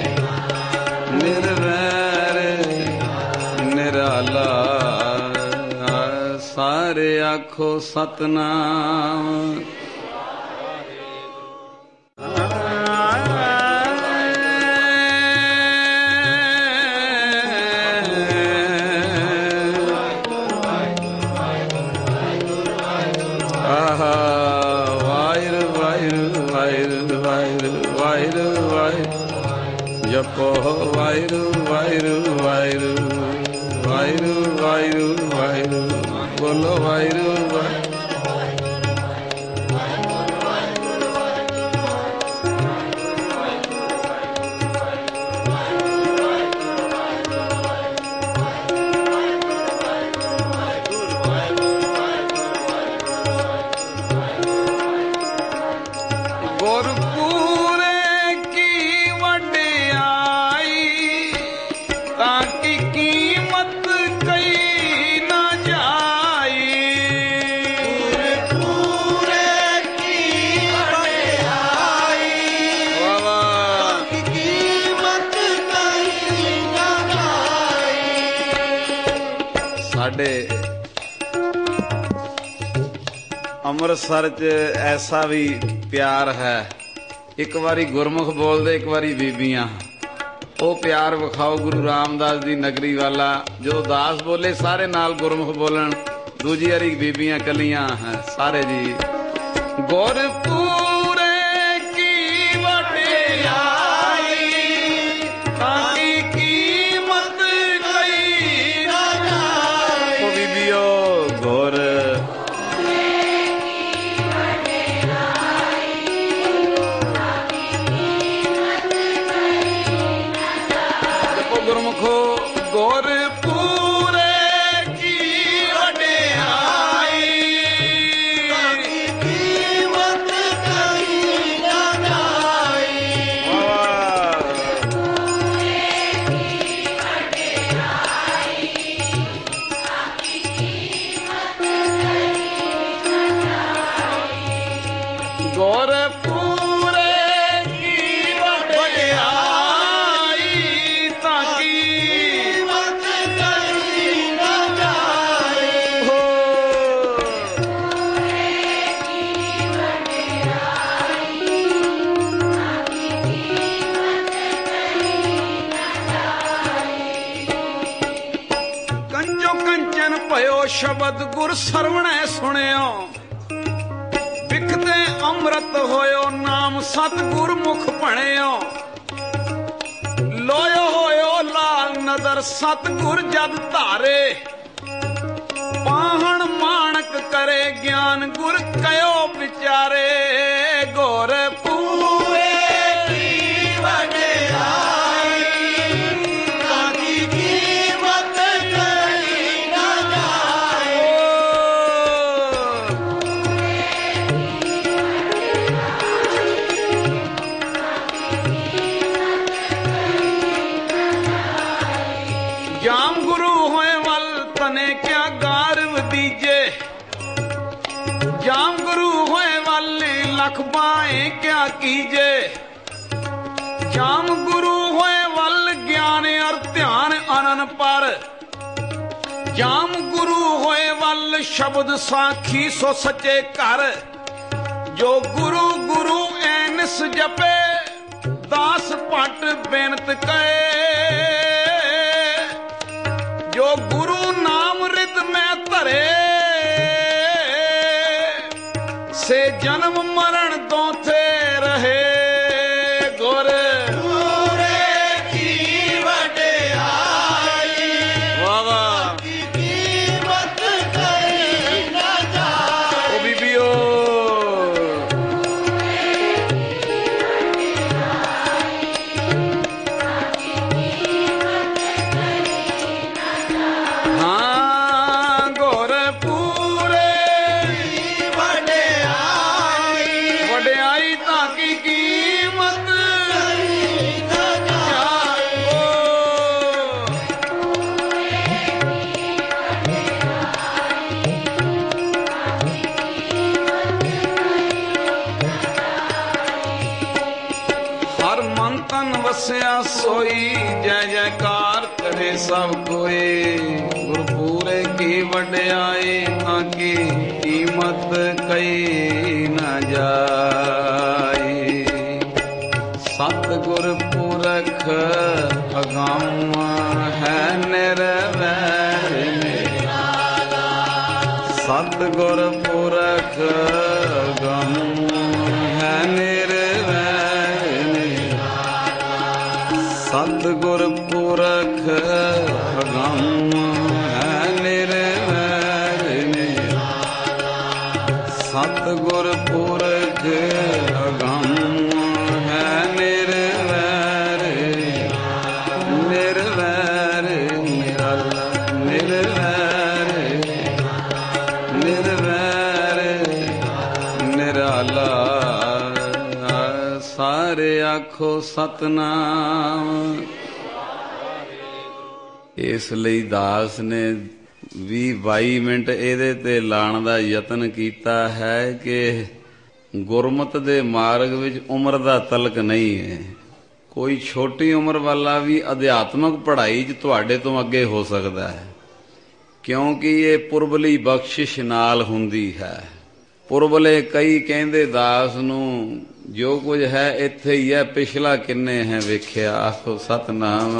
निर्वैर निराला सारे आखो सतनाम जपो वाहिगुरु वाहिगुरु वाहिगुरु वाहिगुरु वाहिगुरु वाहिगुरु बोलो वाहिगुरु ਅੰਮ੍ਰਿਤਸਰ 'ਚ ਐਸਾ ਵੀ ਪਿਆਰ ਹੈ ਇੱਕ ਵਾਰੀ ਗੁਰਮੁਖ ਬੋਲਦੇ ਇੱਕ ਵਾਰੀ ਬੀਬੀਆਂ ਉਹ ਪਿਆਰ ਵਿਖਾਓ ਗੁਰੂ ਰਾਮਦਾਸ ਦੀ ਨਗਰੀ ਵਾਲਾ ਜੋ ਦਾਸ ਬੋਲੇ ਸਾਰੇ ਨਾਲ ਗੁਰਮੁਖ ਬੋਲਣ ਦੂਜੀ ਵਾਰੀ ਬੀਬੀਆਂ ਕੱਲੀਆਂ ਹੈ ਸਾਰੇ ਜੀ ਗੁਰਪੂਰੇ ਕੀ ਵਡਿਆਈ ਤਾਕੀ ਕੀਮਤ ਕਈ ਨਾ ਜਾਏ ਉਹ ਬੀਬੀਓ ਗੁਰ शब्द गुर सरवणे सुनियो बिखते अमृत होयो नाम सतगुर मुख भणियो ਲੋਇਓ ਹੋਇਓ ਲਾਲ ਨਦਰ ਸਤਿਗੁਰ ਜਦ ਧਾਰੇ ਪਾਹਣ ਮਾਣਕ ਕਰੇ ਗਿਆਨ ਗੁਰ ਕਯੋ ਵਿਚਾਰੇ ਗੋਰ ਪੂਰੇ ਕੀ ਵਡਿਆਈ ਕਾਦੀ ਕੀਮਤ ਕਰੀ ਨਾ ਜਾਏ ਜਾਮ ਗੁਰੂ ਹੋਏ ਵੱਲ ਤਨੇ ਕਿਆ ਗਾਰਵ ਦੀਜੇ ਜਾਮ ਗੁਰੂ ਹੋਏ ਵੱਲ ਲਖ ਬਾਏ ਕਿਆ ਕੀਜੇ ਜਾਮ ਗੁਰੂ ਹੋਏ ਵੱਲ ਗਿਆਨ ਅਰ ਧਿਆਨ ਅਨਨ ਪਰ ਜਾਮ ਗੁਰੂ ਹੋਏ ਵੱਲ ਸ਼ਬਦ ਸਾਖੀ ਸੋ ਸੱਚੇ ਘਰ ਜੋ ਗੁਰੂ ਗੁਰੂ ਐਨਸ ਜਪੇ ਦਾਸ ਭੱਟ ਬੇਨਤ ਕਏ ਜੋ ਗੁਰੂ ਨਾਮ ਰਿਦ ਮੈਂ ਧਰੇ ਸੇ ਜਨਮ ਮਰਨ ਦੋਥੇ ਰਹੇ ਗੁਰ ਪੂਰੇ ਕੀ ਵਡਿਆਈ ਵਾਹ ਵਾਹ ਕੀ ਕੀਮਤ ਕਰੀ ਨਾ ਜਾਏ ਓ ਬੀਬੀਓ ਵਸਿਆ ਸੋਈ ਜੈ ਜੈਕਾਰ ਕਰੇ ਸਭ ਕੋਈ ਗੁਰ ਪੂਰੇ ਕੀ ਵਡਿਆਈ ਤਾਂ ਕੀ ਕੀਮਤ ਕਈ ਨਾ ਜਾਈ ਸਤਿਗੁਰ ਪੁਰਖ ਅਗੰਮ ਹੈ ਨਿਰਵੈਰ ਨਿਰਾਲਾ ਸਤਿਗੁਰ ਪੁਰਖ ਅਗੰਮ ਹੈ ਨਿਰਵੈਰ ਸਤਿਗੁਰ ਪੁਰਖ ਅਗੰਮ ਹੈ ਨਿਰਵੈਰ ਨਿਰਾਲਾ ਸਤਿਗੁਰ ਪੁਰਖ ਅਗੰਮ ਹੈ ਨਿਰਵੈਰ ਨਿਰਵੈਰ ਨਿਰਾਲਾ ਨਿਰਵੈਰ ਨਿਰਵੈਰ ਨਿਰਾਲਾ ਸਾਰੇ ਆਖੋ ਸਤਨਾਮ। ਇਸ ਲਈ ਦਾਸ ਨੇ ਵੀਹ ਬਾਈ ਮਿੰਟ ਇਹਦੇ ਤੇ ਲਾਣ ਦਾ ਯਤਨ ਕੀਤਾ ਹੈ ਕਿ ਗੁਰਮਤ ਦੇ ਮਾਰਗ ਵਿੱਚ ਉਮਰ ਦਾ ਤਲਕ ਨਹੀਂ ਹੈ। ਕੋਈ ਛੋਟੀ ਉਮਰ ਵਾਲਾ ਵੀ ਅਧਿਆਤਮਕ ਪੜ੍ਹਾਈ 'ਚ ਤੁਹਾਡੇ ਤੋਂ ਅੱਗੇ ਹੋ ਸਕਦਾ ਹੈ, ਕਿਉਂਕਿ ਇਹ ਪੁਰਬਲੀ ਬਖਸ਼ਿਸ਼ ਨਾਲ ਹੁੰਦੀ ਹੈ। ਪੁਰਬਲੇ ਕਈ ਕਹਿੰਦੇ ਦਾਸ ਨੂੰ ਜੋ ਕੁਝ ਹੈ ਇੱਥੇ ਹੀ ਹੈ, ਪਿਛਲਾ ਕਿੰਨੇ ਹੈ ਵੇਖਿਆ। ਆਖੋ ਸਤਨਾਮ।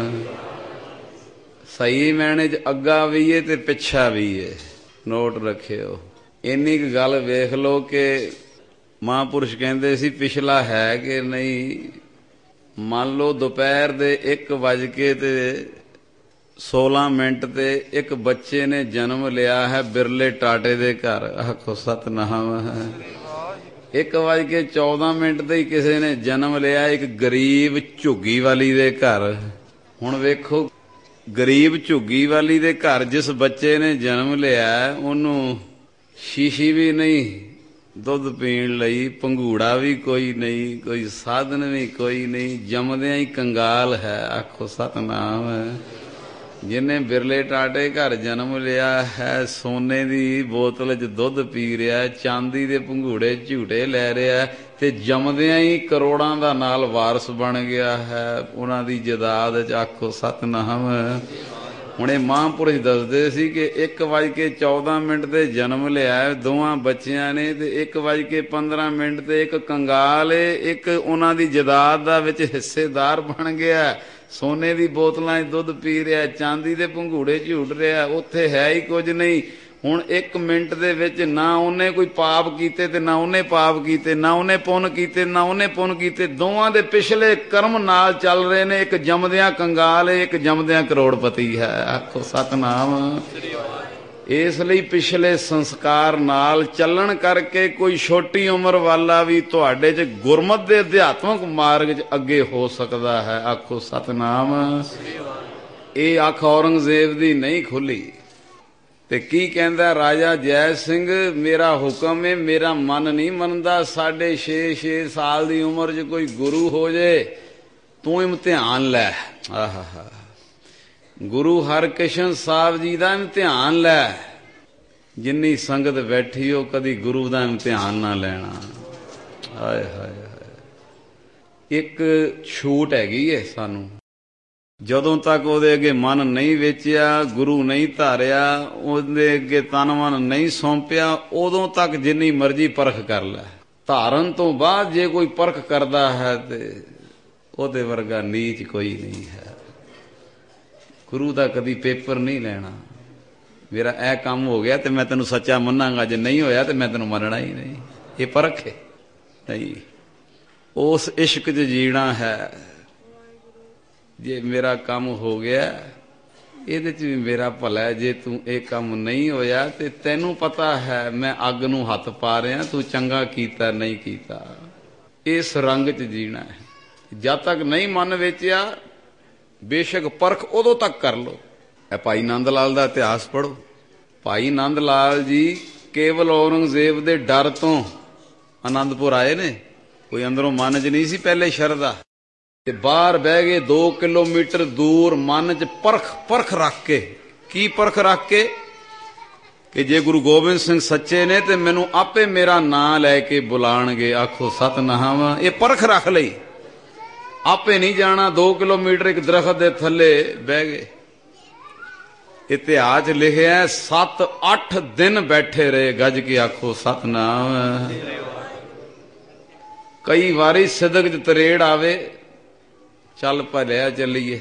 ਸਹੀ ਮੈਨੇ 'ਚ ਅੱਗਾ ਵੀ ਏ ਤੇ ਪਿੱਛਾ ਵੀ ਏ, ਨੋਟ ਰੱਖਿਓ। ਇੰਨੀ ਕੁ ਗੱਲ ਵੇਖ ਲਓ ਕਿ ਮਹਾਂਪੁਰਸ਼ ਕਹਿੰਦੇ ਸੀ ਪਿਛਲਾ ਹੈ ਕਿ ਨਹੀਂ। ਮੰਨ ਲਓ ਦੁਪਹਿਰ ਦੇ ਇੱਕ ਵੱਜ ਕੇ ਤੇ ਸੋਲਾਂ ਮਿੰਟ ਤੇ ਇੱਕ ਬੱਚੇ ਨੇ ਜਨਮ ਲਿਆ ਹੈ ਬਿਰਲੇ ਟਾਟੇ ਦੇ ਘਰ। ਆਖੋ ਸਤਨਾਮ। ਇੱਕ ਵੱਜ ਕੇ ਚੌਦਾਂ ਮਿੰਟ ਤੇ ਹੀ ਕਿਸੇ ਨੇ ਜਨਮ ਲਿਆ ਇੱਕ ਗਰੀਬ ਝੁੱਗੀ ਵਾਲੀ ਦੇ ਘਰ। ਹੁਣ ਵੇਖੋ, ਗਰੀਬ ਝੁੱਗੀ ਵਾਲੀ ਦੇ ਘਰ ਜਿਸ ਬੱਚੇ ਨੇ ਜਨਮ ਲਿਆ ਉਹਨੂੰ ਸ਼ੀਸ਼ੀ ਵੀ ਨਹੀਂ ਦੁੱਧ ਪੀਣ ਲਈ, ਪੰਘੂੜਾ ਵੀ ਕੋਈ ਨਹੀਂ, ਕੋਈ ਸਾਧਨ ਵੀ ਕੋਈ ਨਹੀਂ, ਜੰਮਦਿਆਂ ਹੀ ਕੰਗਾਲ ਹੈ। ਆਖੋ ਸਤਨਾਮ। ਜਿਹਨੇ ਬਿਰਲੇ ਟਾਟੇ ਘਰ ਜਨਮ ਲਿਆ ਹੈ, ਸੋਨੇ ਦੀ ਬੋਤਲ 'ਚ ਦੁੱਧ ਪੀ ਰਿਹਾ, ਚਾਂਦੀ ਦੇ ਪੰਘੂੜੇ ਝੂਟੇ ਲੈ ਰਿਹਾ ਤੇ ਜੰਮਦਿਆਂ ਹੀ ਕਰੋੜਾਂ ਦਾ ਨਾਲ ਵਾਰਸ ਬਣ ਗਿਆ ਹੈ ਉਹਨਾਂ ਦੀ ਜਾਇਦਾਦ 'ਚ। ਆਖੋ ਸਤਨਾਮ। ਹੁਣ ਇਹ ਮਹਾਂਪੁਰਸ਼ ਦੱਸਦੇ ਸੀ ਕਿ ਇੱਕ ਵੱਜ ਕੇ ਚੌਦਾਂ ਮਿੰਟ ਤੇ ਜਨਮ ਲਿਆ ਦੋਵਾਂ ਬੱਚਿਆਂ ਨੇ, ਤੇ ਇੱਕ ਵੱਜ ਕੇ ਪੰਦਰਾਂ ਮਿੰਟ ਤੇ ਇੱਕ ਕੰਗਾਲ ਇੱਕ ਉਹਨਾਂ ਦੀ ਜਾਇਦਾਦ ਦਾ ਵਿੱਚ ਹਿੱਸੇਦਾਰ ਬਣ ਗਿਆ। ਸੋਨੇ ਦੀ ਬੋਤਲਾਂ 'ਚ ਦੁੱਧ ਪੀ ਰਿਹਾ, ਚਾਂਦੀ ਦੇ ਪੰਘੂੜੇ ਝੂਟ ਰਿਹਾ, ਉੱਥੇ ਹੈ ਹੀ ਕੁਝ ਨਹੀਂ। ਹੁਣ ਇੱਕ ਮਿੰਟ ਦੇ ਵਿੱਚ ਨਾ ਉਹਨੇ ਕੋਈ ਪਾਪ ਕੀਤੇ ਤੇ ਨਾ ਉਹਨੇ ਪਾਪ ਕੀਤੇ, ਨਾ ਉਹਨੇ ਪੁੰਨ ਕੀਤੇ ਨਾ ਉਹਨੇ ਪੁੰਨ ਕੀਤੇ, ਦੋਵਾਂ ਦੇ ਪਿਛਲੇ ਕਰਮ ਨਾਲ ਚੱਲ ਰਹੇ ਨੇ। ਇੱਕ ਜੰਮਦਿਆਂ ਕੰਗਾਲ ਹੈ, ਇੱਕ ਜੰਮਦਿਆਂ ਕਰੋੜਪਤੀ ਹੈ। ਆਖੋ ਸਤਨਾਮ। ਇਸ ਲਈ ਪਿਛਲੇ ਸੰਸਕਾਰ ਨਾਲ ਚੱਲਣ ਕਰਕੇ ਕੋਈ ਛੋਟੀ ਉਮਰ ਵਾਲਾ ਵੀ ਤੁਹਾਡੇ 'ਚ ਗੁਰਮਤਿ ਦੇ ਅਧਿਆਤਮਕ ਮਾਰਗ 'ਚ ਅੱਗੇ ਹੋ ਸਕਦਾ ਹੈ। ਆਖੋ ਸਤਨਾਮ। ਇਹ ਅੱਖ ਔਰੰਗਜ਼ੇਬ ਦੀ ਨਹੀਂ ਖੁੱਲੀ। ਤੇ ਕੀ ਕਹਿੰਦਾ ਰਾਜਾ ਜੈ ਸਿੰਘ, ਮੇਰਾ ਹੁਕਮ ਹੈ, ਮੇਰਾ ਮਨ ਨਹੀਂ ਮੰਨਦਾ। ਸਾਢੇ ਛੇ ਛੇ ਸਾਲ ਦੀ ਉਮਰ 'ਚ ਕੋਈ ਗੁਰੂ ਹੋ ਜੇ, ਤੂੰ ਇਮਤਿਹਾਨ ਲੈ। ਆਹਾ, ਗੁਰੂ ਹਰਕ੍ਰਿਸ਼ਨ ਸਾਹਿਬ ਜੀ ਦਾ ਇਮਤਿਹਾਨ ਲੈ। ਜਿੰਨੀ ਸੰਗਤ ਬੈਠੀ ਉਹ ਕਦੀ ਗੁਰੂ ਦਾ ਇਮਤਿਹਾਨ ਨਾ ਲੈਣਾ। ਹਾਏ ਹਾਏ ਹਾਏ। ਇੱਕ ਛੂਟ ਹੈਗੀ ਏ ਸਾਨੂੰ, ਜਦੋਂ ਤੱਕ ਉਹਦੇ ਅੱਗੇ ਮਨ ਨਹੀਂ ਵੇਚਿਆ, ਗੁਰੂ ਨਹੀਂ ਧਾਰਿਆ, ਉਹਦੇ ਅੱਗੇ ਤਨ ਮਨ ਨਹੀਂ ਸੌਂਪਿਆ, ਉਦੋਂ ਤੱਕ ਜਿੰਨੀ ਮਰਜ਼ੀ ਪਰਖ ਕਰ ਲੈ। ਧਾਰਨ ਤੋਂ ਬਾਅਦ ਜੇ ਕੋਈ ਪਰਖ ਕਰਦਾ ਹੈ ਤੇ ਉਹਦੇ ਵਰਗਾ ਨੀਚ ਕੋਈ ਨਹੀਂ ਹੈ। ਗੁਰੂ ਦਾ ਕਦੀ ਪੇਪਰ ਨਹੀਂ ਲੈਣਾ। ਮੇਰਾ ਇਹ ਕੰਮ ਹੋ ਗਿਆ ਤੇ ਮੈਂ ਤੈਨੂੰ ਸੱਚਾ ਮੰਨਾਂਗਾ, ਜੇ ਨਹੀਂ ਹੋਇਆ ਤੇ ਮੈਂ ਤੈਨੂੰ ਮੰਨਣਾ ਹੀ ਨਹੀਂ। ਇਹ ਪਰਖ ਹੈ ਨਹੀਂ, ਉਸ ਇਸ਼ਕ 'ਚ ਜੀਣਾ ਹੈ। ਜੇ ਮੇਰਾ ਕੰਮ ਹੋ ਗਿਆ ਇਹਦੇ 'ਚ ਵੀ ਮੇਰਾ ਭਲਾ, ਜੇ ਤੂੰ ਇਹ ਕੰਮ ਨਹੀਂ ਹੋਇਆ ਤੇ ਤੈਨੂੰ ਪਤਾ ਹੈ ਮੈਂ ਅੱਗ ਨੂੰ ਹੱਥ ਪਾ ਰਿਹਾ, ਤੂੰ ਚੰਗਾ ਕੀਤਾ ਨਹੀਂ ਕੀਤਾ। ਇਸ ਰੰਗ 'ਚ ਜੀਣਾ ਹੈ। ਜਦ ਤੱਕ ਨਹੀਂ ਮਨ ਵੇਚਿਆ, ਬੇਸ਼ੱਕ ਪਰਖ ਉਦੋਂ ਤੱਕ ਕਰ ਲੋ। ਇਹ ਭਾਈ ਨੰਦ ਲਾਲ ਦਾ ਇਤਿਹਾਸ ਪੜ੍ਹੋ। ਭਾਈ ਨੰਦ ਲਾਲ ਜੀ ਕੇਵਲ ਔਰੰਗਜ਼ੇਬ ਦੇ ਡਰ ਤੋਂ ਆਨੰਦਪੁਰ ਆਏ ਨੇ। ਕੋਈ ਅੰਦਰੋਂ ਮਨ 'ਚ ਨਹੀਂ ਸੀ ਪਹਿਲੇ ਸ਼ਰਧਾ, ਤੇ ਬਾਹਰ ਬਹਿ ਗਏ ਦੋ ਕਿਲੋਮੀਟਰ ਦੂਰ ਮਨ 'ਚ ਪਰਖ ਪਰਖ ਰੱਖ ਕੇ। ਕੀ ਪਰਖ ਰੱਖ ਕੇ? ਕਿ ਜੇ ਗੁਰੂ ਗੋਬਿੰਦ ਸਿੰਘ ਸੱਚੇ ਨੇ ਤੇ ਮੈਨੂੰ ਆਪੇ ਮੇਰਾ ਨਾਂ ਲੈ ਕੇ ਬੁਲਾਣਗੇ। ਆਖੋ ਸਤਨਾਮ। ਇਹ ਪਰਖ ਰੱਖ ਲਈ। ਆਪੇ ਨਹੀਂ ਜਾਣਾ। ਦੋ ਕਿਲੋਮੀਟਰ ਇੱਕ ਦਰਖਤ ਦੇ ਥੱਲੇ ਬਹਿ ਗਏ। ਇਤਿਹਾਸ ਲਿਖਿਆ ਸੱਤ ਅੱਠ ਦਿਨ ਬੈਠੇ ਰਹੇ ਗੱਜ ਕੇ। ਆਖੋ ਸਤਨਾਮ। ਕਈ ਵਾਰੀ ਸਿਦਕ 'ਚ ਤਰੇੜ ਆਵੇ, ਚੱਲ ਭਲਿਆ ਚੱਲੀਏ,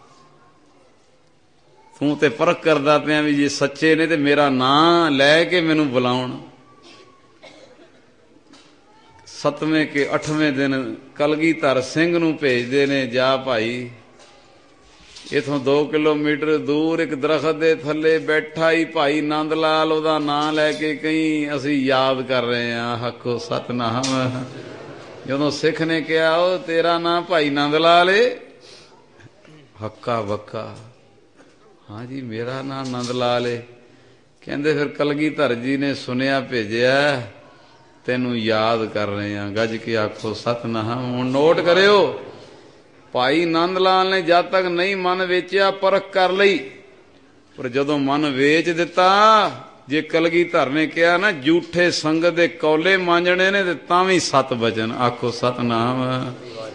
ਤੂੰ ਤੇ ਪਰਖ ਕਰਦਾ ਪਿਆ ਵੀ ਜੇ ਸੱਚੇ ਨੇ ਤੇ ਮੇਰਾ ਨਾਂ ਲੈ ਕੇ ਮੈਨੂੰ ਬੁਲਾਉਣ। ਸੱਤਵੇਂ ਕੇ ਅੱਠਵੇਂ ਦਿਨ ਕਲਗੀਧਰ ਸਿੰਘ ਨੂੰ ਭੇਜਦੇ ਨੇ, ਜਾ ਭਾਈ ਇਥੋਂ ਦੋ ਕਿਲੋਮੀਟਰ ਦੂਰ ਇੱਕ ਦਰਖਤ ਦੇ ਥੱਲੇ ਬੈਠਾ ਹੀ ਭਾਈ ਨੰਦ ਲਾਲ, ਉਹਦਾ ਨਾਂ ਲੈ ਕੇ ਕਈ ਅਸੀਂ ਯਾਦ ਕਰ ਰਹੇ ਹਾਂ। ਆਖੋ ਸਤਨਾਮ। ਜਦੋਂ ਸਿੱਖ ਨੇ ਕਿਹਾ ਉਹ ਤੇਰਾ ਨਾਂ ਭਾਈ ਨੰਦ ਲਾਲ ਏ, ਹੱਕਾ ਬੱਕਾ, ਹਾਂ ਜੀ ਮੇਰਾ ਨਾਂ ਨੰਦ ਲਾਲ ਏ। ਕਹਿੰਦੇ ਫਿਰ ਕਲਗੀਧਰ ਜੀ ਨੇ ਸੁਨੇਹਾ ਭੇਜਿਆ, ਤੈਨੂੰ ਯਾਦ ਕਰ ਰਹੇ ਹਾਂ। ਗੱਜ ਕੇ ਆਖੋ ਸਤਨਾਮ। ਹੁਣ ਨੋਟ ਕਰਿਓ, ਭਾਈ ਨੰਦ ਲਾਲ ਨੇ ਜਦ ਤੱਕ ਨਹੀਂ ਮਨ ਵੇਚਿਆ ਪਰਖ ਕਰ ਲਈ, ਪਰ ਜਦੋਂ ਮਨ ਵੇਚ ਦਿੱਤਾ, ਜੇ ਕਲਗੀਧਰ ਨੇ ਕਿਹਾ ਨਾ ਝੂਠੇ ਸੰਗਤ ਦੇ ਕੌਲੇ ਮਾਂਜਣੇ ਨੇ ਤੇ ਤਾਂ ਵੀ ਸੱਤ ਬਚਨ। ਆਖੋ ਸਤਨਾਮ।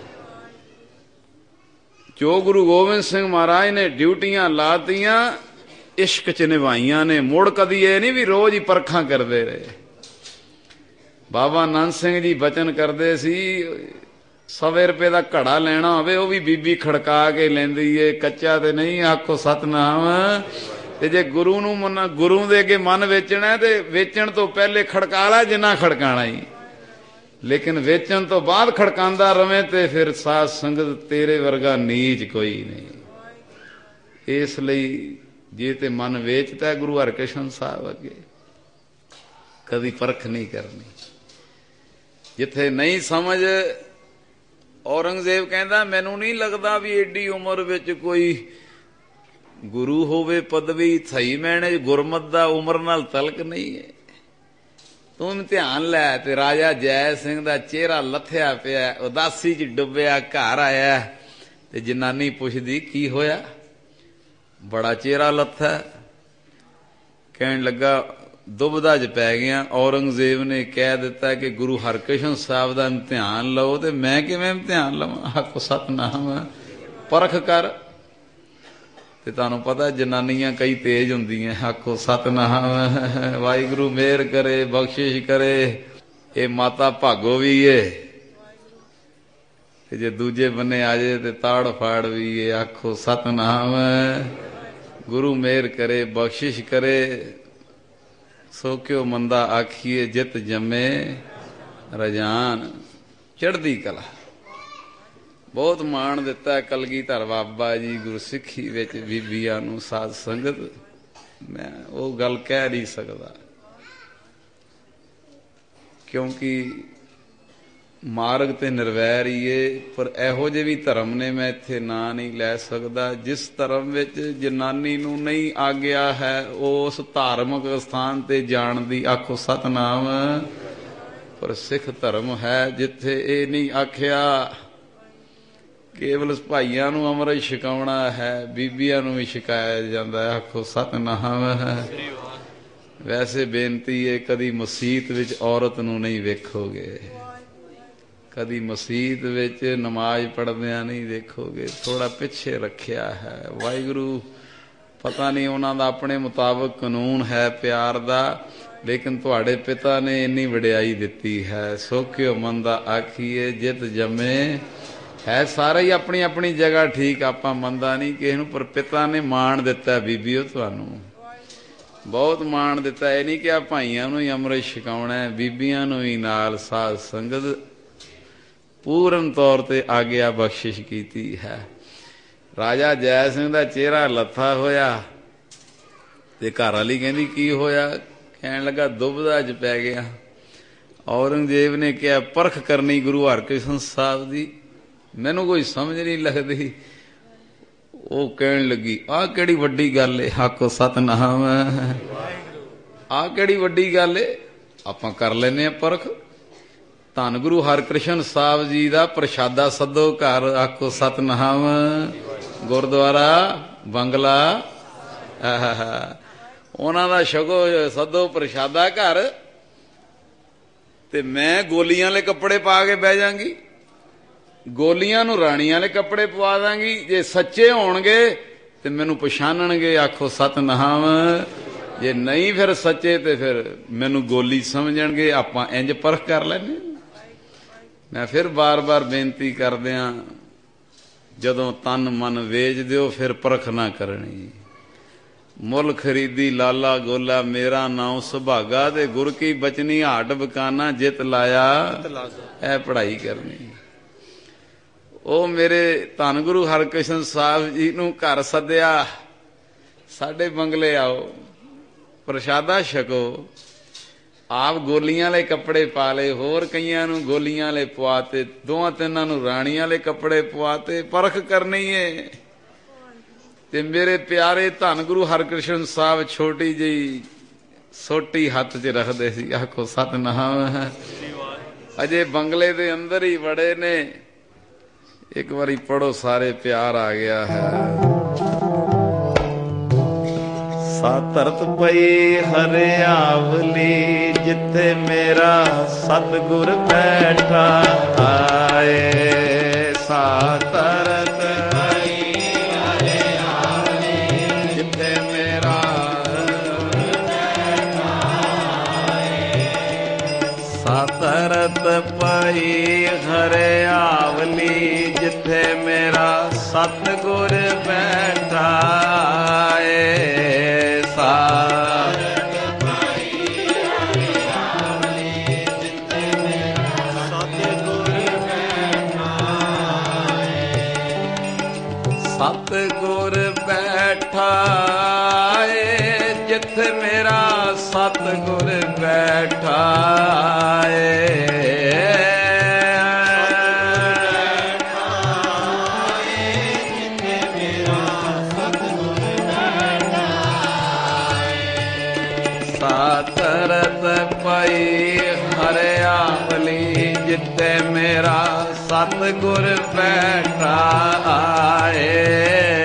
ਜੋ ਗੁਰੂ ਗੋਬਿੰਦ ਸਿੰਘ ਮਹਾਰਾਜ ਨੇ ਡਿਊਟੀਆਂ ਲਾਤੀਆਂ, ਇਸ਼ਕ 'ਚ ਨਿਭਾਈਆਂ ਨੇ। ਮੁੜ ਕਦੀ ਇਹ ਨਹੀਂ ਵੀ ਰੋਜ਼ ਹੀ ਪਰਖਾਂ ਕਰਦੇ ਰਹੇ। ਬਾਬਾ ਨੰਦ ਸਿੰਘ ਜੀ ਬਚਨ ਕਰਦੇ ਸੀ, ਸੌ ਰੁਪਏ ਦਾ ਘੜਾ ਲੈਣਾ ਹੋਵੇ ਉਹ ਵੀ ਬੀਬੀ ਖੜਕਾ ਕੇ ਲੈਂਦੀ ਏ, ਕੱਚਾ ਤੇ ਨਹੀਂ। ਆਖੋ ਸਤਨਾਮ। ਤੇ ਜੇ ਗੁਰੂ ਨੂੰ ਮਨ ਗੁਰੂ ਦੇ ਅੱਗੇ ਮਨ ਵੇਚਣਾ ਤੇ ਵੇਚਣ ਤੋਂ ਪਹਿਲੇ ਖੜਕਾ ਲੈ ਜਿੰਨਾ ਖੜਕਾਣਾ ਹੀ, ਲੇਕਿਨ ਵੇਚਣ ਤੋਂ ਬਾਅਦ ਖੜਕਾਉਂਦਾ ਰਵੇਂ ਤੇ ਫਿਰ ਸਾਧ ਸੰਗਤ ਤੇਰੇ ਵਰਗਾ ਨੀਚ ਕੋਈ ਨਹੀਂ। ਇਸ ਲਈ ਜੇ ਤੇ ਮਨ ਵੇਚਦਾ ਗੁਰੂ ਹਰਕ੍ਰਿਸ਼ਨ ਸਾਹਿਬ ਅੱਗੇ ਕਦੀ ਪਰਖ ਨਹੀਂ ਕਰਨੀ। ਜਿੱਥੇ ਨਹੀਂ ਸਮਝ, ਔਰੰਗਜ਼ੇਬ ਕਹਿੰਦਾ ਮੈਨੂੰ ਨਹੀਂ ਲੱਗਦਾ ਵੀ ਏਡੀ ਉਮਰ ਵਿੱਚ ਕੋਈ ਗੁਰੂ ਹੋਵੇ। ਪਦਵੀ ਸਹੀ ਮੈਨੇ ਗੁਰਮਤ ਦਾ ਉਮਰ ਨਾਲ ਤਲਕ ਨਹੀਂ ਹੈ, ਤੂੰ ਇਮਤਿਹਾਨ ਲੈ। ਤੇ ਰਾਜਾ ਜੈ ਸਿੰਘ ਦਾ ਚਿਹਰਾ ਲੱਥਿਆ ਪਿਆ, ਉਦਾਸੀ 'ਚ ਡੁੱਬਿਆ। ਘਰ ਆਇਆ ਤੇ ਜਨਾਨੀ ਪੁੱਛਦੀ ਕੀ ਹੋਇਆ, ਬੜਾ ਚਿਹਰਾ ਲੱਥਾ। ਕਹਿਣ ਲੱਗਾ ਦੁਬਦਾ 'ਚ ਪੈ ਗਿਆ, ਔਰੰਗਜ਼ੇਬ ਨੇ ਕਹਿ ਦਿੱਤਾ ਕਿ ਗੁਰੂ ਹਰਕ੍ਰਿਸ਼ਨ ਸਾਹਿਬ ਦਾ ਇਮਤਿਹਾਨ ਲਓ। ਤੇ ਮੈਂ ਕਿਵੇਂ ਇਮਤਿਹਾਨ ਲਵਾਂ? ਆਖੋ ਸਤਨਾਮ। ਪਰਖ ਕਰ। ਤੇ ਤੁਹਾਨੂੰ ਪਤਾ ਜਨਾਨੀਆਂ ਕਈ ਤੇਜ਼ ਹੁੰਦੀਆਂ। ਆਖੋ ਸਤਨਾਮ। ਵਾਹਿਗੁਰੂ ਮਿਹਰ ਕਰੇ, ਬਖਸ਼ਿਸ਼ ਕਰੇ। ਇਹ ਮਾਤਾ ਭਾਗੋ ਵੀ ਏ ਤੇ ਜੇ ਦੂਜੇ ਬੰਨੇ ਆ ਜਾਏ ਤੇ ਤਾੜ ਫਾੜ ਵੀ ਏ। ਆਖੋ ਸਤਨਾਮ। ਗੁਰੂ ਮਿਹਰ ਕਰੇ, ਬਖਸ਼ਿਸ਼ ਕਰੇ। ਸੋ ਕਿਉ ਮੰਦਾ ਆਖੀਏ ਜਿਤ ਜੰਮੇ ਰਜਾਨ। ਚੜ੍ਹਦੀ ਕਲਾ ਬਹੁਤ ਮਾਣ ਦਿੱਤਾ ਕਲਗੀਧਰ ਬਾਬਾ ਜੀ ਗੁਰਸਿੱਖੀ ਵਿੱਚ ਬੀਬੀਆਂ ਨੂੰ, ਸਾਧ ਸੰਗਤ। ਮੈਂ ਉਹ ਗੱਲ ਕਹਿ ਨਹੀਂ ਸਕਦਾ, ਕਿਉਂਕਿ ਮਾਰਗ ਤੇ ਨਿਰਵੈਰ ਹੀ ਏ। ਪਰ ਇਹੋ ਜਿਹੇ ਵੀ ਧਰਮ ਨੇ, ਮੈਂ ਇੱਥੇ ਨਾਂ ਨਹੀਂ ਲੈ ਸਕਦਾ, ਜਿਸ ਧਰਮ ਵਿੱਚ ਜਨਾਨੀ ਨੂੰ ਨਹੀਂ ਆਗਿਆ ਹੈ ਉਸ ਧਾਰਮਿਕ ਸਥਾਨ ਤੇ ਜਾਣ ਦੀ। ਆਖੋ ਸਤਨਾਮ। ਪਰ ਸਿੱਖ ਧਰਮ ਹੈ ਜਿੱਥੇ ਇਹ ਨਹੀਂ ਆਖਿਆ ਕੇਵਲ ਭਾਈਆਂ ਨੂੰ ਅੰਮ੍ਰਿਤ ਛਕਾਉਣਾ ਹੈ, ਬੀਬੀਆਂ ਨੂੰ ਵੀ ਛਕਾਇਆ ਜਾਂਦਾ ਹੈ। ਆਖੋ ਸਤਨਾਮ। ਵੈਸੇ ਬੇਨਤੀ ਹੈ, ਕਦੀ ਮਸੀਤ ਵਿੱਚ ਔਰਤ ਨੂੰ ਨਹੀਂ ਵੇਖੋਗੇ, ਕਦੀ ਮਸੀਤ ਵਿੱਚ ਨਮਾਜ਼ ਪੜ੍ਹਦਿਆਂ ਨਹੀਂ ਦੇਖੋਗੇ। ਥੋੜਾ ਪਿੱਛੇ ਰੱਖਿਆ ਹੈ ਵਾਹਿਗੁਰੂ, ਪਤਾ ਨਹੀਂ ਉਹਨਾਂ ਦਾ ਆਪਣੇ ਮੁਤਾਬਕ ਕਾਨੂੰਨ ਹੈ ਪਿਆਰ ਦਾ, ਲੇਕਿਨ ਤੁਹਾਡੇ ਪਿਤਾ ਨੇ ਇੰਨੀ ਵਡਿਆਈ ਦਿੱਤੀ ਹੈ। ਸੋ ਕਿਉ ਮੰਦਾ ਆਖੀਏ ਜਿਤ ਜੰਮੇ। ਹੈ ਸਾਰੇ ਹੀ ਆਪਣੀ ਆਪਣੀ ਜਗ੍ਹਾ ਠੀਕ, ਆਪਾਂ ਮੰਦਾ ਨਹੀਂ ਕਿਸੇ ਨੂੰ, ਪਰ ਪਿਤਾ ਨੇ ਮਾਣ ਦਿੱਤਾ ਬੀਬੀਓ, ਤੁਹਾਨੂੰ ਬਹੁਤ ਮਾਣ ਦਿੱਤਾ। ਇਹ ਨਹੀਂ ਕਿ ਆ ਭਾਈਆਂ ਨੂੰ ਹੀ ਅੰਮ੍ਰਿਤ ਛਕਾਉਣਾ, ਬੀਬੀਆਂ ਨੂੰ ਵੀ ਨਾਲ ਸਾਧ ਸੰਗਤ ਪੂਰਨ ਤੌਰ ਤੇ ਆਗਿਆ ਬਖਸ਼ਿਸ਼ ਕੀਤੀ ਹੈ। ਰਾਜਾ ਜੈ ਸਿੰਘ ਦਾ ਚਿਹਰਾ ਲੱਥਾ ਹੋਇਆ ਤੇ ਘਰ ਵਾਲੀ ਕਹਿੰਦੀ ਕੀ ਹੋਇਆ? ਕਹਿਣ ਲੱਗਾ ਦੁਬਦਾ ਚ ਪੈ ਗਿਆ। ਔਰੰਗਜ਼ੇਬ ਨੇ ਕਿਹਾ ਪਰਖ ਕਰਨੀ ਗੁਰੂ ਹਰਕ੍ਰਿਸ਼ਨ ਸਾਹਿਬ ਦੀ, ਮੈਨੂੰ ਕੋਈ ਸਮਝ ਨਹੀਂ ਲੱਗਦੀ। ਉਹ ਕਹਿਣ ਲੱਗੀ ਆਹ ਕਿਹੜੀ ਵੱਡੀ ਗੱਲ ਏ? ਆਖੋ ਸਤਨਾਮ। ਆਹ ਕਿਹੜੀ ਵੱਡੀ ਗੱਲ ਏ? ਆਪਾਂ ਕਰ ਲੈਨੇ ਆ ਪਰਖ। ਧੰਨ ਗੁਰੂ ਹਰਕ੍ਰਿਸ਼ਨ ਸਾਹਿਬ ਜੀ ਦਾ ਪ੍ਰਸ਼ਾਦਾ ਸੱਦੋ ਘਰ। ਆਖੋ ਸਤਨਾਮ। ਗੁਰਦੁਆਰਾ ਬੰਗਲਾ ਉਹਨਾਂ ਦਾ ਛਕੋ, ਸੱਦੋ ਪ੍ਰਸ਼ਾਦਾ ਘਰ, ਤੇ ਮੈਂ ਗੋਲੀਆਂ ਵਾਲੇ ਕੱਪੜੇ ਪਾ ਕੇ ਬਹਿ ਜਾਂਗੀ, ਗੋਲੀਆਂ ਨੂੰ ਰਾਣੀਆਂ ਵਾਲੇ ਕੱਪੜੇ ਪਵਾ ਦਾਂਗੀ। ਜੇ ਸੱਚੇ ਹੋਣਗੇ ਤੇ ਮੈਨੂੰ ਪਛਾਣਨਗੇ। ਆਖੋ ਸਤਨਾਮ। ਜੇ ਨਹੀਂ ਫਿਰ ਸੱਚੇ ਤੇ ਫਿਰ ਮੈਨੂੰ ਗੋਲੀ ਸਮਝਣਗੇ। ਆਪਾਂ ਇੰਜ ਪਰਖ ਕਰ ਲੈਂਦੇ। ਮੈਂ ਫਿਰ ਬਾਰ-ਬਾਰ ਬੇਨਤੀ ਕਰਦਿਆਂ, ਜਦੋਂ ਤਨ ਮਨ ਵੇਚ ਦਿਓ ਫਿਰ ਪਰਖ ਨਾ ਕਰਨੀ। ਮੁੱਲ ਖਰੀਦੀ ਲਾਲਾ ਗੋਲਾ, ਮੇਰਾ ਨਾਮ ਸੁਭਾਗਾ, ਤੇ ਗੁਰ ਕੀ ਬਚਨੀ ਹਾਟ ਬਕਾਨਾ, ਜਿੱਤ ਲਾਇਆ ਇਹ ਪੜ੍ਹਾਈ ਕਰਨੀ। ਉਹ ਮੇਰੇ ਧੰਨ ਗੁਰੂ ਹਰਕ੍ਰਿਸ਼ਨ ਸਾਹਿਬ ਜੀ ਨੂੰ ਘਰ ਸੱਦਿਆ, ਸਾਡੇ ਬੰਗਲੇ ਆਓ, ਪ੍ਰਸ਼ਾਦਾ ਛਕੋ। ਆਪ ਗੋਲੀਆਂ ਵਾਲੇ ਕੱਪੜੇ ਪਾ ਲਏ, ਹੋਰ ਕਈਆਂ ਨੂੰ ਗੋਲੀਆਂ ਵਾਲੇ ਪਵਾਤੇ, ਦੋਹਾਂ ਤਿੰਨਾਂ ਨੂੰ ਰਾਣੀਆਂ ਵਾਲੇ ਕੱਪੜੇ ਪਵਾਤੇ। ਪਰਖ ਕਰਨੀ ਏ। ਤੇ ਮੇਰੇ ਪਿਆਰੇ ਧੰਨ ਗੁਰੂ ਹਰਕ੍ਰਿਸ਼ਨ ਸਾਹਿਬ ਛੋਟੀ ਜਿਹੀ ਸੋਟੀ ਹੱਥ 'ਚ ਰੱਖਦੇ ਸੀ। ਆਖੋ ਸਤਨਾਮ। ਅਜੇ ਬੰਗਲੇ ਦੇ ਅੰਦਰ ਹੀ ਵੜੇ ਨੇ। ਇੱਕ ਵਾਰੀ ਪੜੋ, ਸਾਰੇ ਪਿਆਰ ਆ ਗਿਆ ਹੈ। ਸਾਤਰਤ ਪਈ ਹਰਿਆਵਲੀ, ਜਿੱਥੇ ਮੇਰਾ ਸਤਿਗੁਰ ਬੈਠਾ ਆਏ। ਸਾਤਰਤ ਪਈ ਹਰਿਆਵਲੀ, ਜਿੱਥੇ ਮੇਰਾ ਬੈਠਾ ਆਏ। ਸਾਤਰਤ ਪਈ ਹਰਿਆਵਲੀ, ਜਿੱਥੇ ਮੇਰਾ ਸਤਿਗੁਰ ਬੈਠਾ ਆਏ। ਸਤਿਗੁਰ ਬੈਠਾ ਏ, ਜਿੱਥੇ ਮੇਰਾ ਸਤਿਗੁਰ ਬੈਠਾ ਏ। ਸਾਤਰਤ ਪਈ ਹਰਿਆਵਲੀ, ਜਿੱਥੇ ਮੇਰਾ ਸਤਿਗੁਰ ਬੈਠਾ ਆਏ।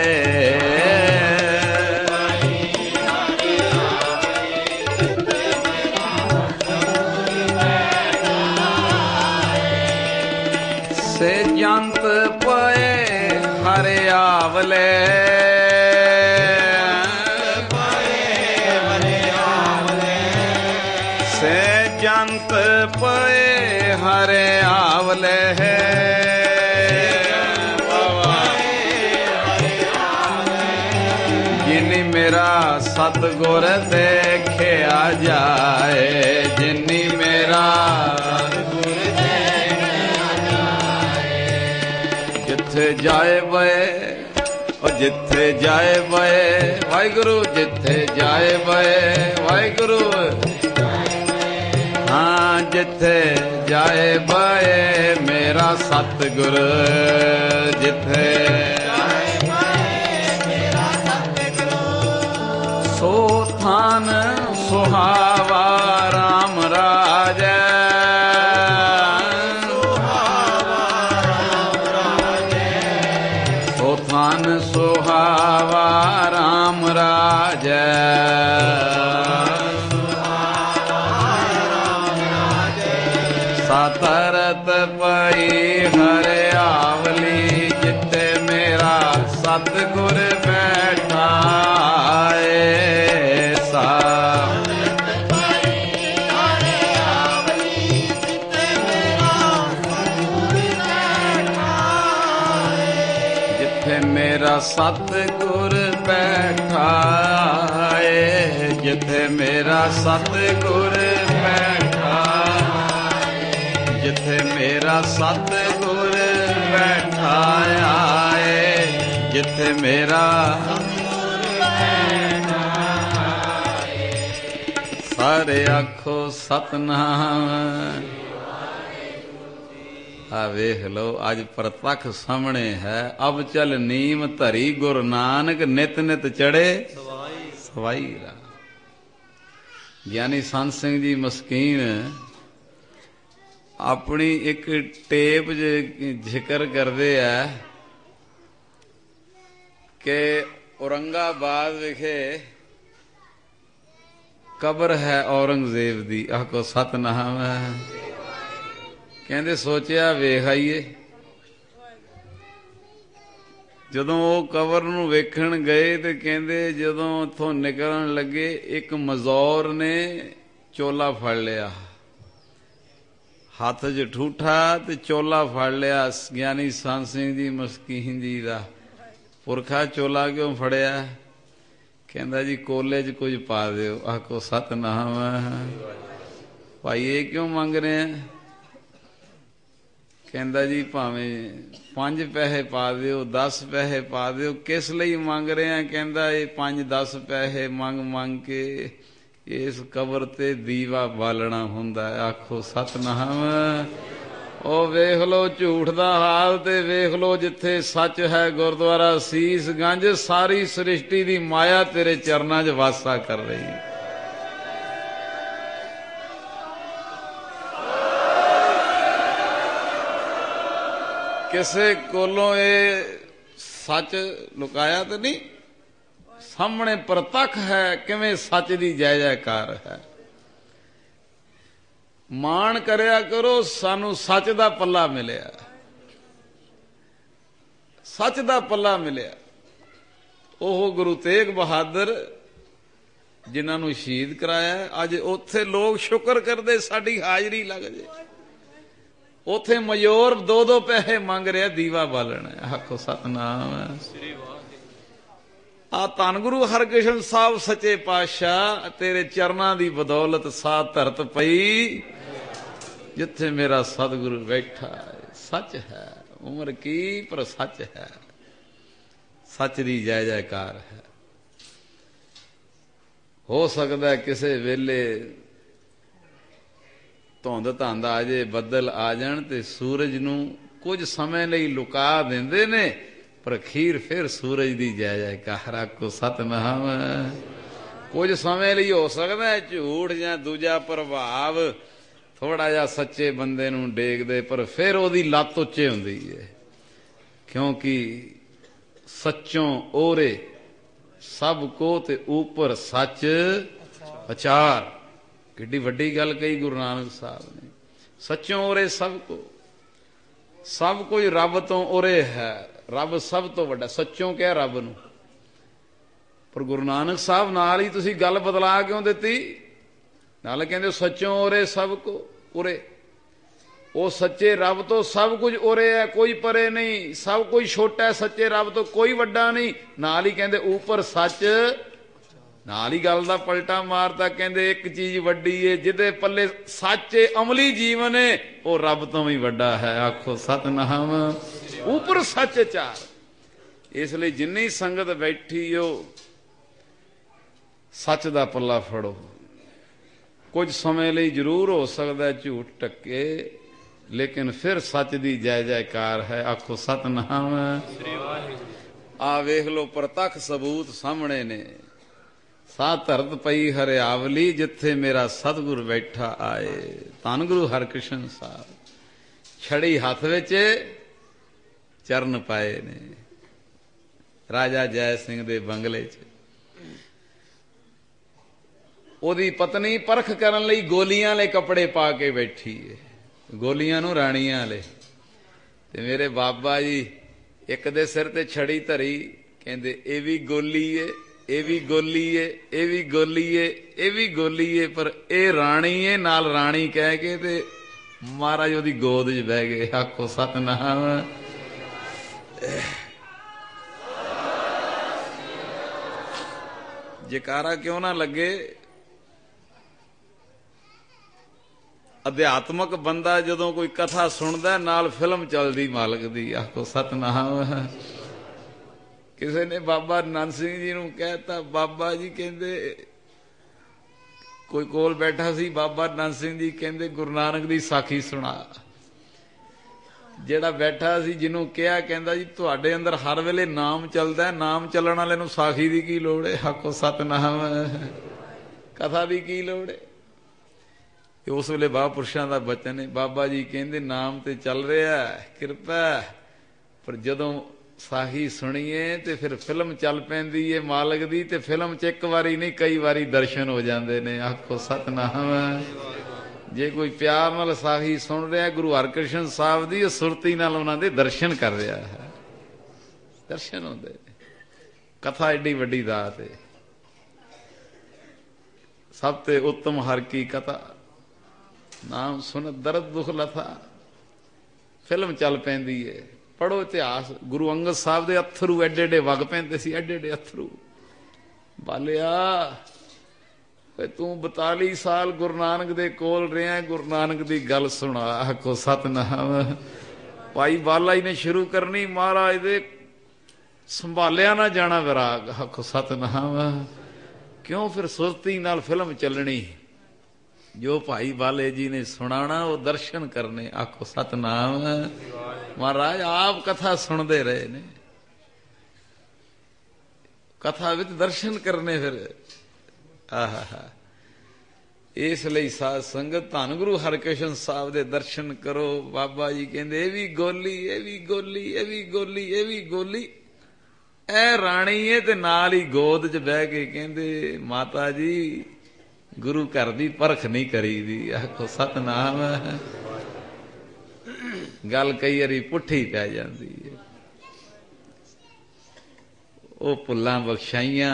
ਸੇ ਜੰਤ ਪਏ ਹਰਿਆਵਲੇ, ਸੇ ਜੰਤ ਪਏ ਹਰਿਆਵਲੇ। मेरा सतगुर देखिया जाए, जिनी मेरा सतगुर देखिया जाए। जिथे जाए वे और जिथे जाए वे वाहिगुरु, जिथे जाए वे वाहिगुरु, हाँ जिथे जाए वे मेरा सतगुर, जिथे जाए वे मेरा सतगुर। सो थान सुहावा राम राजै, सुहावा राम राजै। सो थान सुहावा राम राजै, तरत पई हरियावली, जिथे मेरा सतगुर बैठा ऐसा। तरत पई हरियावली, जिथे मेरा सतगुर बैठा, जिथे मेरा सतगुर बैठा, जिथे मेरा सतगुर बैठा, जिथे मेरा सतगुर बैठा आए, जिथे मेरा सतगुर बैठा आए। सारे आखो सतनाम। आ वेख लो अज प्रतख सामने है, अब चल नीम धरी गुरु नानक, नित नित चढ़े सवाई रा। ज्ञानी संत सिंह जी मस्कीन अपनी एक टेप जिक्र करते हैं कि औरंगाबाद विखे कब्र है औरंगजेब दी, आखो सतनाम है। कहते सोचिया वेख आईए, जदों वो कब्र नूं वेखण गए तो कहते जदों उथों निकलन लगे एक मजौर ने चोला फड़ लिया, हथ च ठूठा ते चोला फड़ लिया। ज्ञानी संत सिंह जी मस्कीन जी दा पुरखा चोला क्यों फड़िया? कहंदा जी कोले च कुछ पा दिओ। आखो सतनाम। भाई ये क्यों मंग रहे हैं? कहंदा जी भावें पांच पैसे पा दिओ, दस पैसे पा दिओ, किस लई मंग रहे हैं? कहंदा ये पांच दस पैसे मंग मंग के इस कबर ते दीवा बालना हुंदा है। आखो सतनाम। ओ वेख लो झूठ दा हाल ते वेख लो जिथे सच है गुरुद्वारा सीसगंज, सारी सृष्टि दी माया तेरे चरनां च वासा कर रही है। किसे कोलों ये सच लुकाया तो नहीं, सामने प्रतख है किवें सच दी जय जयकार है। मान करया करो सानू सच दा पल्ला मिलिया, सच दा पल्ला मिलिया। ओह गुरु तेग बहादुर जिन्हां नू शहीद कराया, अज उत्थे लोग शुक्र करदे साडी हाजरी लग जे। उत्थे मयोर दो दो पैसे मंग रहा दीवा बालना। आखो सतनाम। आ धन गुरु हरकृष्ण साहब सच्चे पातशाह तेरे चरनां दी बदौलत सा धरत पई जिथे मेरा सतगुरु बैठा। सच है उम्र की पर सच है, सच दी जय जयकार है। हो सकता है किसे वेले धुंध धंध आ जाए, बदल आ जान ते सूरज नूं कुछ समय लई लुका देंदे ने, पर खीर फिर सूरज दी जय जयकार। आखो सतनाम। कुछ समय लई हो सकता है झूठ जां दूजा प्रभाव थोड़ा जा सच्चे बंदे नूं डेगदे, पर फिर ओदी लत उच्चे हुंदी है, क्योंकि सच्चों ओरे सब को ते ऊपर सच अचार। किड्डी वड्डी गल कही गुरु नानक साहब ने। सच्चों ओरे सब को, सब कुछ रब तो ओरे है, रब सब तो वड्डा। सच्चों क्या रब नूं, पर गुरु नानक साहब नाल ही तुसीं गल बदला क्यों दित्ती? नाल कहंदे सच्चों ओरे सब को उरे। वो सच्चे रब तो सब कुछ उरे है, कोई परे नहीं, सब कुछ छोटा है। सच्चे रब तो कोई वड्डा नहीं। नाल ही कहंदे ऊपर सच ਨਾਲ ही गल दा पलटा मारता, कहंदे एक चीज वड्डी है जिहदे पल्ले सच्चे अमली जीवन है वो रब तो भी वड्डा है। आखो सतनाम ऊपर सच चार। इसलिए जिन्नी संगत बैठी हो सच दा पल्ला फड़ो। कुछ समय लिए जरूर हो सकता झूठ टके, लेकिन फिर सच दी जय जयकार है। आखो सतनाम। आ वेख लो प्रतख सबूत सामने ने। सा धरत पई हरियावली जिथे मेरा सतगुर बैठा आए। धन गुरु हरकृष्ण साहब छड़ी हथ विच चरण पाए ने राजा जय सिंह दे बंगले च। ओदी पत्नी परख करन लई गोलियां ले कपड़े पा के बैठी है, गोलियां नूं राणियां ले। ते मेरे बाबा जी एक दे सिर ते छड़ी धरी, कहंदे ए भी गोली है, ਇਹ ਵੀ ਗੋਲੀ ਏ, ਇਹ ਵੀ ਗੋਲੀ ਏ, ਇਹ ਵੀ ਗੋਲੀ ਏ, ਪਰ ਇਹ ਰਾਣੀ ਏ। ਨਾਲ ਰਾਣੀ ਕਹਿ ਕੇ ਤੇ ਮਹਾਰਾਜ ਉਹਦੀ ਗੋਦ 'ਚ ਬਹਿ ਗਏ। ਆਖੋ ਸਤਨਾਮ। ਜੈਕਾਰਾ ਕਿਉਂ ਨਾ ਲੱਗੇ। ਅਧਿਆਤਮਕ ਬੰਦਾ ਜਦੋਂ ਕੋਈ ਕਥਾ ਸੁਣਦਾ ਨਾਲ ਫਿਲਮ ਚੱਲਦੀ ਮਾਲਕ ਦੀ। ਆਖੋ ਸਤਨਾਮ। किसी ने बाबा नंद सिंह जी नूं कहता, बाबा जी कहंदे कोई कोल बैठा सी, बाबा नंद सिंह जी कहंदे गुरु नानक दी साखी सुना। जिहड़ा बैठा सी जिन्हों कहा, कहंदा जी तुहाडे अंदर हर वेले नाम चलदा, नाम चलण वाले नूं साखी दी की लोड़ है। आखो सतनाम। कथा दी की लोड़ है। उस वेले महापुरुषां दा बचन है। बाबा जी कहंदे नाम ते चल रहा है, किरपा, पर जदों साही सुनीए ते फिर फिल्म चल पैंदी है मालक दी, ते फिल्म च एक वारी नहीं कई वारी दर्शन हो जाते ने। आखो सतनाम। जे कोई प्यार नाल साही सुन रहा गुरु हरकृष्ण साहब दी, सुरती नाल उन्हां दे दर्शन कर रहा है, दर्शन होंदे। कथा एडी वड्डी दात है। सब ते उत्तम हर की कथा, नाम सुन दर्द दुख लथा। फिल्म चल पैंदी है। पढ़ो इतिहास। गुरु अंगद साहब दे अथरू एडे एडे वग पैंदे सी, एडे एडे अथरू। बालिया तू बताली साल गुरु नानक दे कोल रहा, गुरु नानक दी गल सुना। आखो सतनाम। भाई बाला जी ने शुरू करनी, महाराज दे संभालिया ना जाना विराग। आखो सतनाम। क्यों फिर सुरती नाल फिल्म चलनी। जो भाई बाले जी ने सुनाना वो दर्शन करने। आखो सतनाम। महाराज आप कथा सुनते रहे ने, कथा विच दर्शन करने। फिर आहा इसलिए साध संगत धन गुरु हरकृष्ण साहब दे दर्शन करो। बाबा जी कहंदे ए भी गोली, ए भी गोली, ए भी गोली, ए भी गोली। ए राणी है ते नाल ही गोद च बह के कहंदे माता जी गुरु घर दी परख नहीं करी दी। आखो सतनाम। गल कई वारी पुठी पै जाती है। वो भुल्लां बख्शाइयां,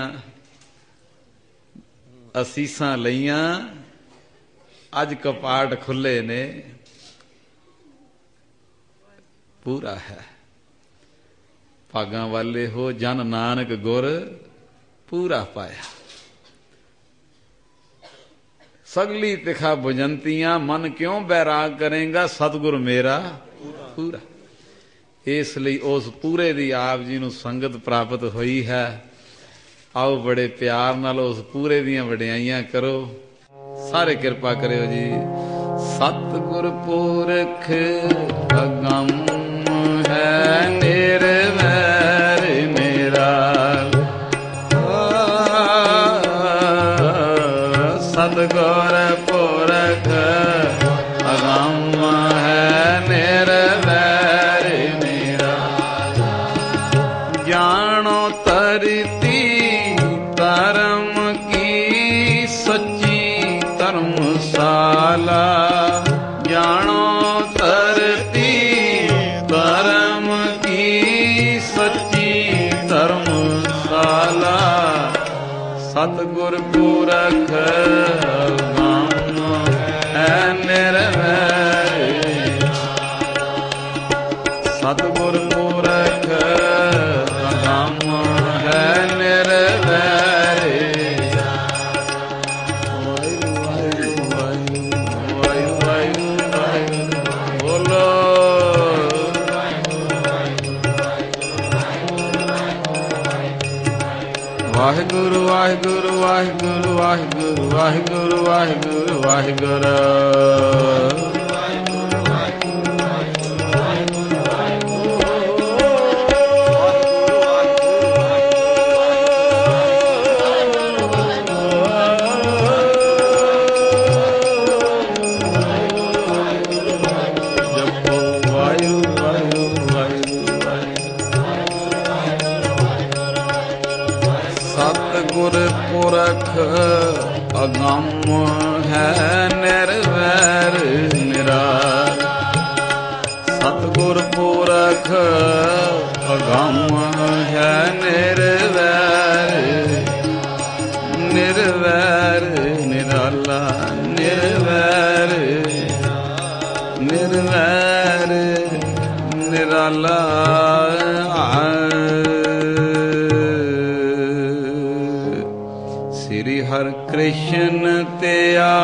असीसां लईयां, अज कपाट खुले ने। पूरा है भागां वाले हो जन नानक गुर पूरा पाया। सगली तिखा बुझंतियां मन क्यों बैराग करेगा, सतगुर मेरा पूरा। इसलिए उस पूरे दी आप जी नूं संगत प्राप्त हुई है। आओ बड़े प्यार नाल उस पूरे दियां वडियाइयां करो। सारे कृपा करियो जी। सतगुर पुरख अगम है निर्वैर मेरा। सतगुर पुरख अगम है निर्वैर मेरा। जानो तरती धर्म की सच्ची धर्मशाला। जानो तरती धर्म की सच्ची धर्मशाला। सतगुर पुरख अगम है निर्वैर। सतगुर पुरख अगम है निर्वैर। ਵਾਹਿਗੁਰੂ ਵਾਹਿਗੁਰੂ ਵਾਹਿਗੁਰੂ ਵਾਹਿਗੁਰੂ ਵਾਹਿਗੁਰੂ ਵਾਹਿਗੁਰੂ ਵਾਹਿਗੁਰੂ ਅਗੰਮ ਹੈ ਨਿਰਵੈਰ ਨਿਰਾਲ ਸਤਿਗੁਰ ਪੁਰਖ ਅਗੰਮ ਹੈ ਨਿਰਵੈਰ ਨਿਰਵੈਰ ਨਿਰਾਲਾ ਨਿਰਵੈਰ ਨਿਰਵੈਰ ਨਿਰਾਲਾ ਹਰਿ ਕ੍ਰਿਸ਼ਨ ਤੇ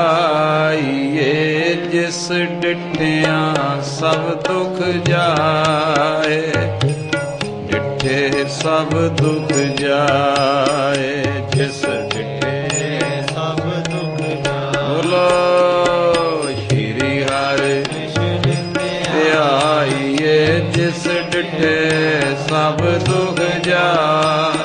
ਆਈਏ ਜਿਸ ਡਿਠਿਆ ਸਭ ਦੁਖ ਜਾਏ ਡਿਠੇ ਸਭ ਦੁਖ ਜਾਏ ਜਿਸ ਡਿਠੇ ਸਭ ਦੁਖ ਜਾਏ ਬੋਲੋ ਸ਼੍ਰੀ ਹਰਿ ਕ੍ਰਿਸ਼ਨ ਤੇ ਆਈਏ ਜਿਸ ਡਿਠੇ ਸਭ ਦੁਖ ਜਾਏ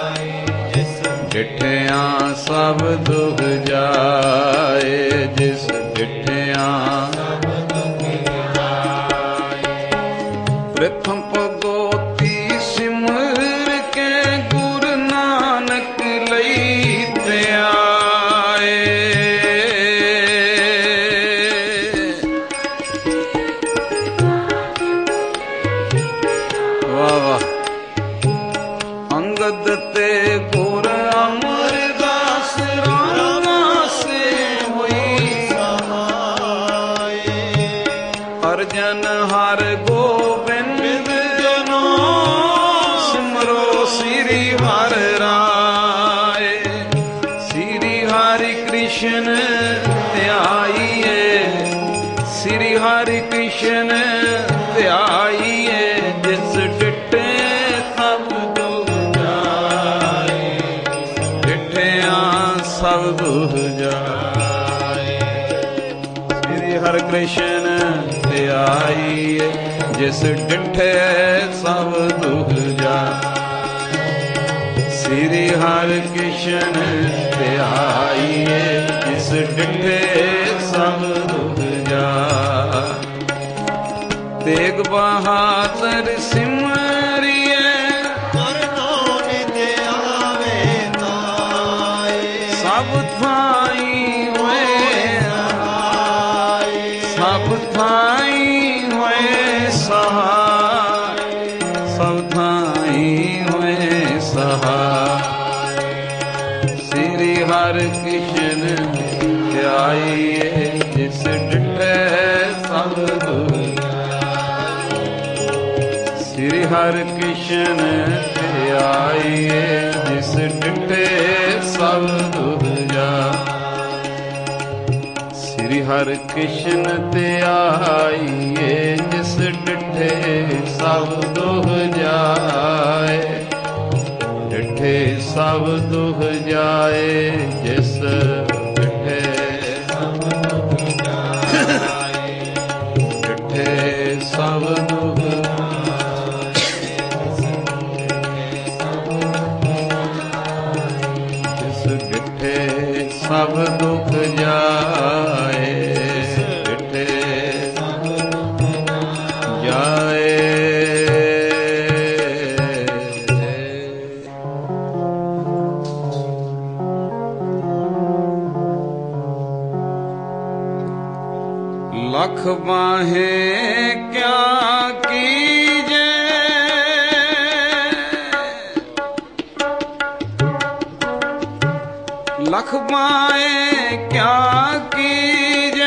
ਡਿਠਿਆ ਸਭ ਦੁਖ ਜਾਏ ਜਿਸ ਡਿਠਿਆ ਸਭ ਦੁਖ ਜਾਏ ਪ੍ਰਥਮ ਭਗਉਤੀ ਸਿਮਰ ਕੇ ਗੁਰੂ ਨਾਨਕ ਲਈ ਧਿਆਏ ਵਾਹ ਵਾਹ ਅੰਗਦ ਤੇ ਜਨ ਹਰ ਗੋਬਿੰਦ ਜਨੋ ਸਿਮਰੋ ਸ੍ਰੀ ਹਰਿ ਰਾਏ ਸ੍ਰੀ ਹਰਿ ਕ੍ਰਿਸ਼ਨ ਧਿਆਈਏ ਸ੍ਰੀ ਹਰਿ ਕ੍ਰਿਸ਼ਨ ਧਿਆਈਏ ਜਿਸ ਡਿਠੇ ਸਭ ਦੁਖ ਜਾਏ ਡਿਠਿਆ ਸਭ ਦੁਖ ਜਾਏ ਸ੍ਰੀ ਹਰਿ ਕ੍ਰਿਸ਼ਨ ਆਈਏ ਜਿਸ ਡਿਠੇ ਸਭ ਦੁਖ ਜਾਏ ਸ੍ਰੀ ਹਰਿ ਕ੍ਰਿਸ਼ਨ ਤੇ ਆਈਏ ਜਿਸ ਡਿਠੇ ਸਭ ਦੁਖ ਜਾਏ ਤੇਗ ਬਹਾਦਰ ਸਿਮਰਿਏ ਕਰਨੋ ਨਿਤ ਆਵੇ ਤਾਏ ਸਭ ਥਾਈ ਹੋਏ ਸਭ ਥਾਈ ਹੋਏ ਸਹਾਇ ਸਭ ਥਾਈ ਹੋਏ ਸਹਾਇ ਸ੍ਰੀ ਹਰਿ ਕ੍ਰਿਸ਼ਨ ਧਿਆਈਏ ਜਿਸ ਡਿਠੇ ਸਭ ਦੁਖ ਸ੍ਰੀ ਹਰਿ ਕ੍ਰਿਸ਼ਨ ਧਿਆਈਏ ਜਿਸ ਡਿਠੇ ਸਭ ਦੁਖ ਜਾਏ ਸ੍ਰੀ ਹਰਿ ਕ੍ਰਿਸ਼ਨ ਤੇ ਆਈਏ ਜਿਸ ਡਿਠੇ ਸਭ ਦੁਖ ਜਾਏ ਡਿਠੇ ਸਭ ਦੁਖ ਜਾਏ ਜਿਸ ਡਿਠੇ ਸਭ ਦੁਖ ਜਾਏ ਡਿਠੇ ਸਭ ਦੁਖ ਜਿਸ ਡਿਠੇ ਸਭ ਦੁਖ ਜਾਏ लख बाहें क्या कीजे लख बाहें क्या कीजे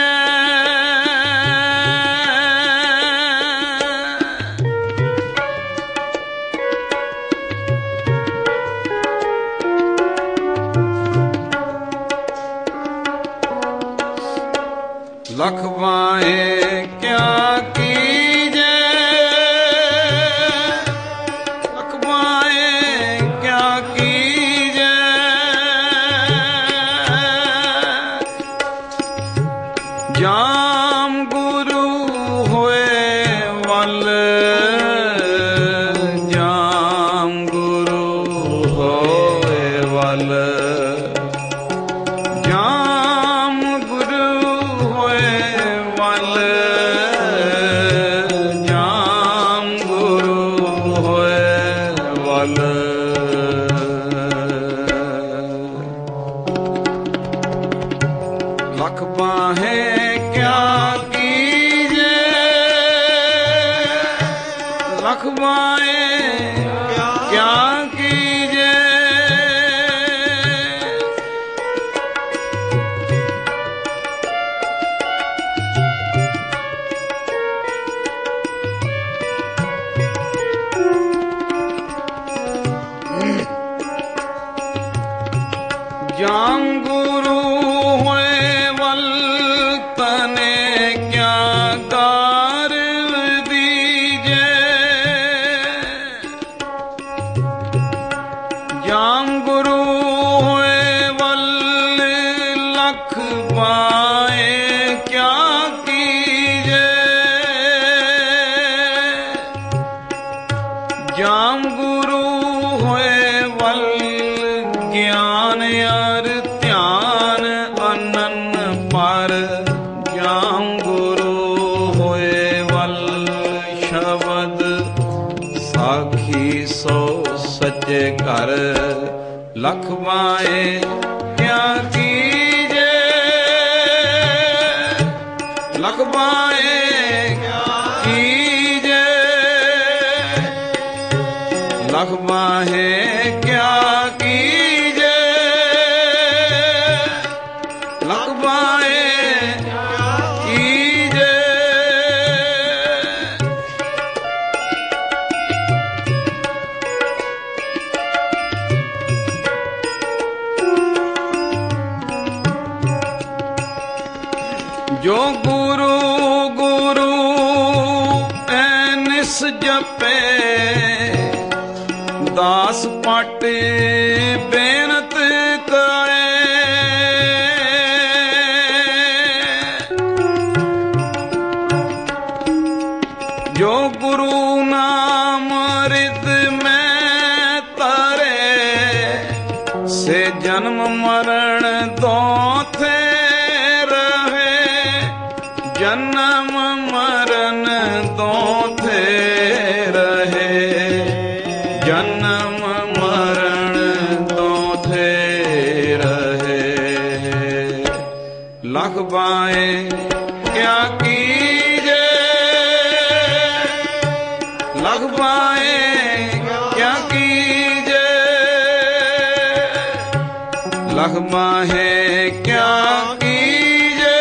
लख बाहें क्या कीजे लख बाहें क्या कीजे ਜਾਮ ਗੁਰੂ ਹੋਏ ਵੱਲ, ਜਾਮ ਗੁਰੂ ਹੋਏ ਵੱਲ, ਜਾਮ ਗੁਰੂ ਹੋਏ ਵੱਲ, ਜਾਮ ਗੁਰੂ ਹੋਏ ਵੱਲ। ਲੱਖ ਬਾਹੇ ਕਿਆ ਕੀਜੇ, ਲੱਖ ਬਾਹੇ ਕਿਆ ਕੀਜੇ, ਜਾਮ ਗੁਰੂ ਹੋਏ ਵੱਲ, ਤਨੇ ਕਿਆ ਕਾਰ ਦੀਜੇ, ਜਾਮ ਗੁਰੂ ਹੋਏ ਵੱਲ, ਲੱਖ ਬਾਏ ਕਿਆ ਕੀਜੇ, ਜਾਮ ਗੁਰੂ ਹੋਏ ਵੱਲ, ਗਿਆਨ ਅਰ ਧਿਆਨ ਅਨੰਨ ਪਰ, ਜਾਮ ਗੁਰੂ ਹੋਏ ਵੱਲ, ਸ਼ਬਦ ਸਾਖੀ ਸੋ ਸੱਚੇ ਘਰ, ਲੱਖ ਬਾਏ ਕਿਆ ਕੀਜੇ, ਲੱਖ ਬਾਏ ਕੀਜੇ, ਲੱਖ ਬਾਹੇ ਕਿਆ ਕੀਜੇ, ਲੱਖ ਬਾਹੇ ਕੀਜੇ। ਜੋ ਗੁਰੂ ਗੁਰੂ ਐਨਿਸ ਜਪੇ, ਦਾਸ ਪਟ ਬੇਨਤ ਕਰੇ, ਜੋ ਗੁਰੂ ਨਾਮ ਰਿਦ ਮੈਂ ਤਰੇ, ਸੇ ਜਨਮ ਮਰਨ ਦੋਥੇ ਰਹੇ, ਜਨਮ ਮਰਨ ਦੋਥੇ ਰਹੇ, ਜਨਮ ਮਰਨ ਦੋਥੇ ਰਹੇ। ਲੱਖ ਬਾਏ ਕਿਆ ਕੀਜੇ, ਲੱਖ ਬਾਏ ਕਿਆ ਕੀਜੇ, ਲੱਖ ਬਾਹੇ ਕਿਆ ਕੀਜੇ,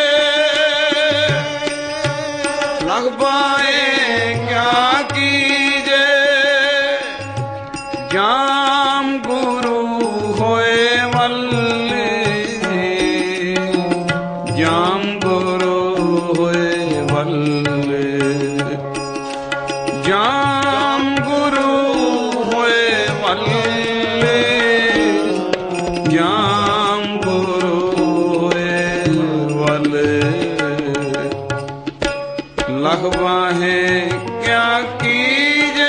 ਲੱਖ ਬਾਏ ਕਿਆ ਕੀਜੇ, ਜਾਮ ਗੁਰੂ ਹੋਏ ਵੱਲ, ਜਾਮ ਗੁਰੂ ਹੋਏ ਵੱਲ, ਜਾਮ ਗੁਰੂ ਹੋਏ ਵੱਲ, ਜਾਮ ਗੁਰੂ ਹੋਏ ਵੱਲ। ਲੱਖ ਬਾਹੇ ਕਿਆ ਕੀਜੇ,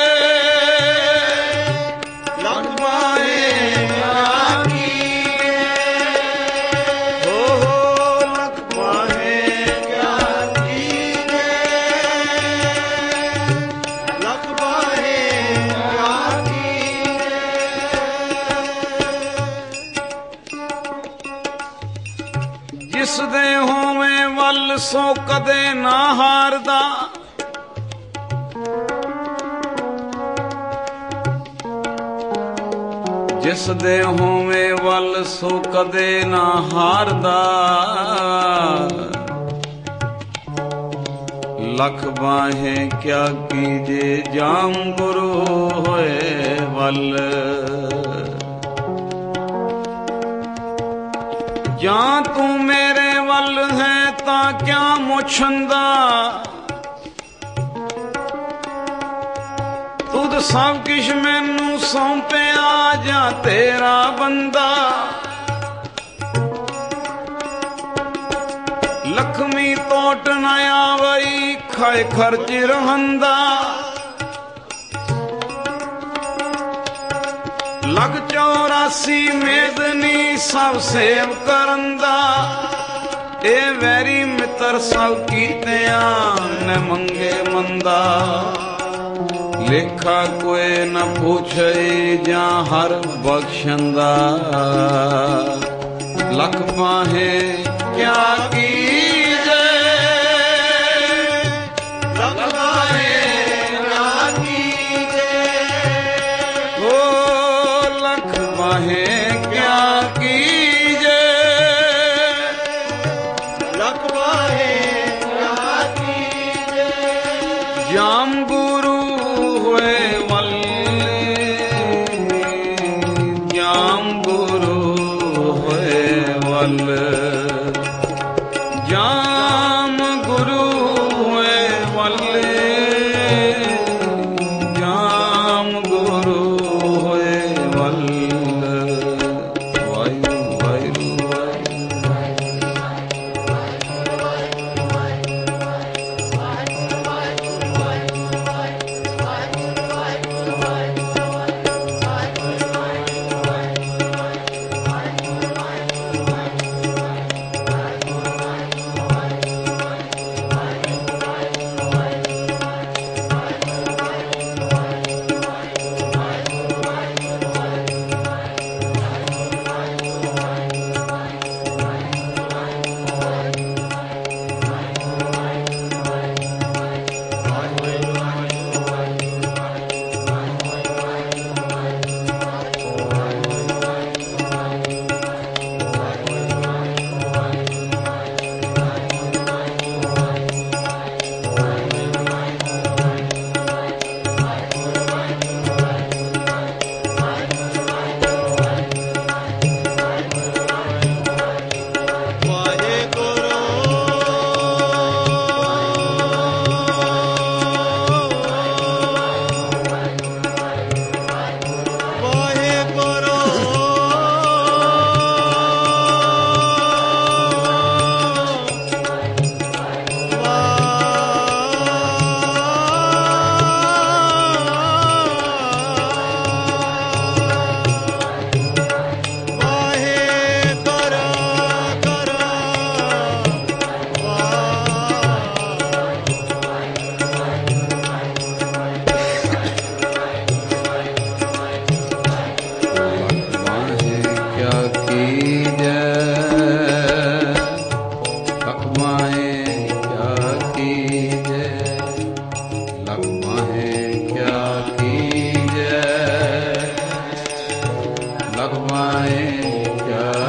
ਲੱਖ ਬਾਹੇ ਕਿਆ ਕੀਜੇ, ਹੋ ਹੋ ਲੱਖ ਬਾਹੇ ਕਿਆ ਕੀਜੇ, ਲੱਖ ਬਾਹੇ ਕਿਆ ਕੀਜੇ। ਜਿਸ ਦੇ ਹੋਵੇਂ ਵੱਲ ਸੋ ਕਦੇ ਨਾ ਹਾਰਦਾ, ਜਿਸ ਦੇ ਹੋਵੇਂ ਵੱਲ ਸੋ ਕਦੇ ਨਾ ਹਾਰਦਾ, ਲੱਖ ਬਾਹੇ ਕਿਆ ਕੀਜੇ, ਜਾਮ ਗੁਰੂ ਹੋਏ ਵੱਲ। ਜਾਂ ਤੂੰ ਮੇਰੇ ਵੱਲ ਹੈ ਤਾਂ ਕਿਆ ਮੁਛੰਦਾ, ਤੁਧ ਸਭ ਕਿਛ ਮੈਨੂੰ ਸੌਂਪਿਆ, ਜਾਂ ਤੇਰਾ ਬੰਦਾ। लक्ष्मी तोट न आवई खाए खर्च रहंदा लग चौरासी मेदनी सब सेव करंदा ए वैरी मित्र सब कीतिया न मंगे मंदा लेखा कोई न पूछे जा हर बख्शंदा लख पाहे क्या कीजे लख पाहे क्या कीजे ओ लख पाहे क्या कीजे लख पाहे क्या कीजे जाम गुरु हुए वल्ले जाम गुरु हुए वल्ले जाम गुरु हुए वल्ले जाम गुरु हुए वल्ले वायु वायु क्या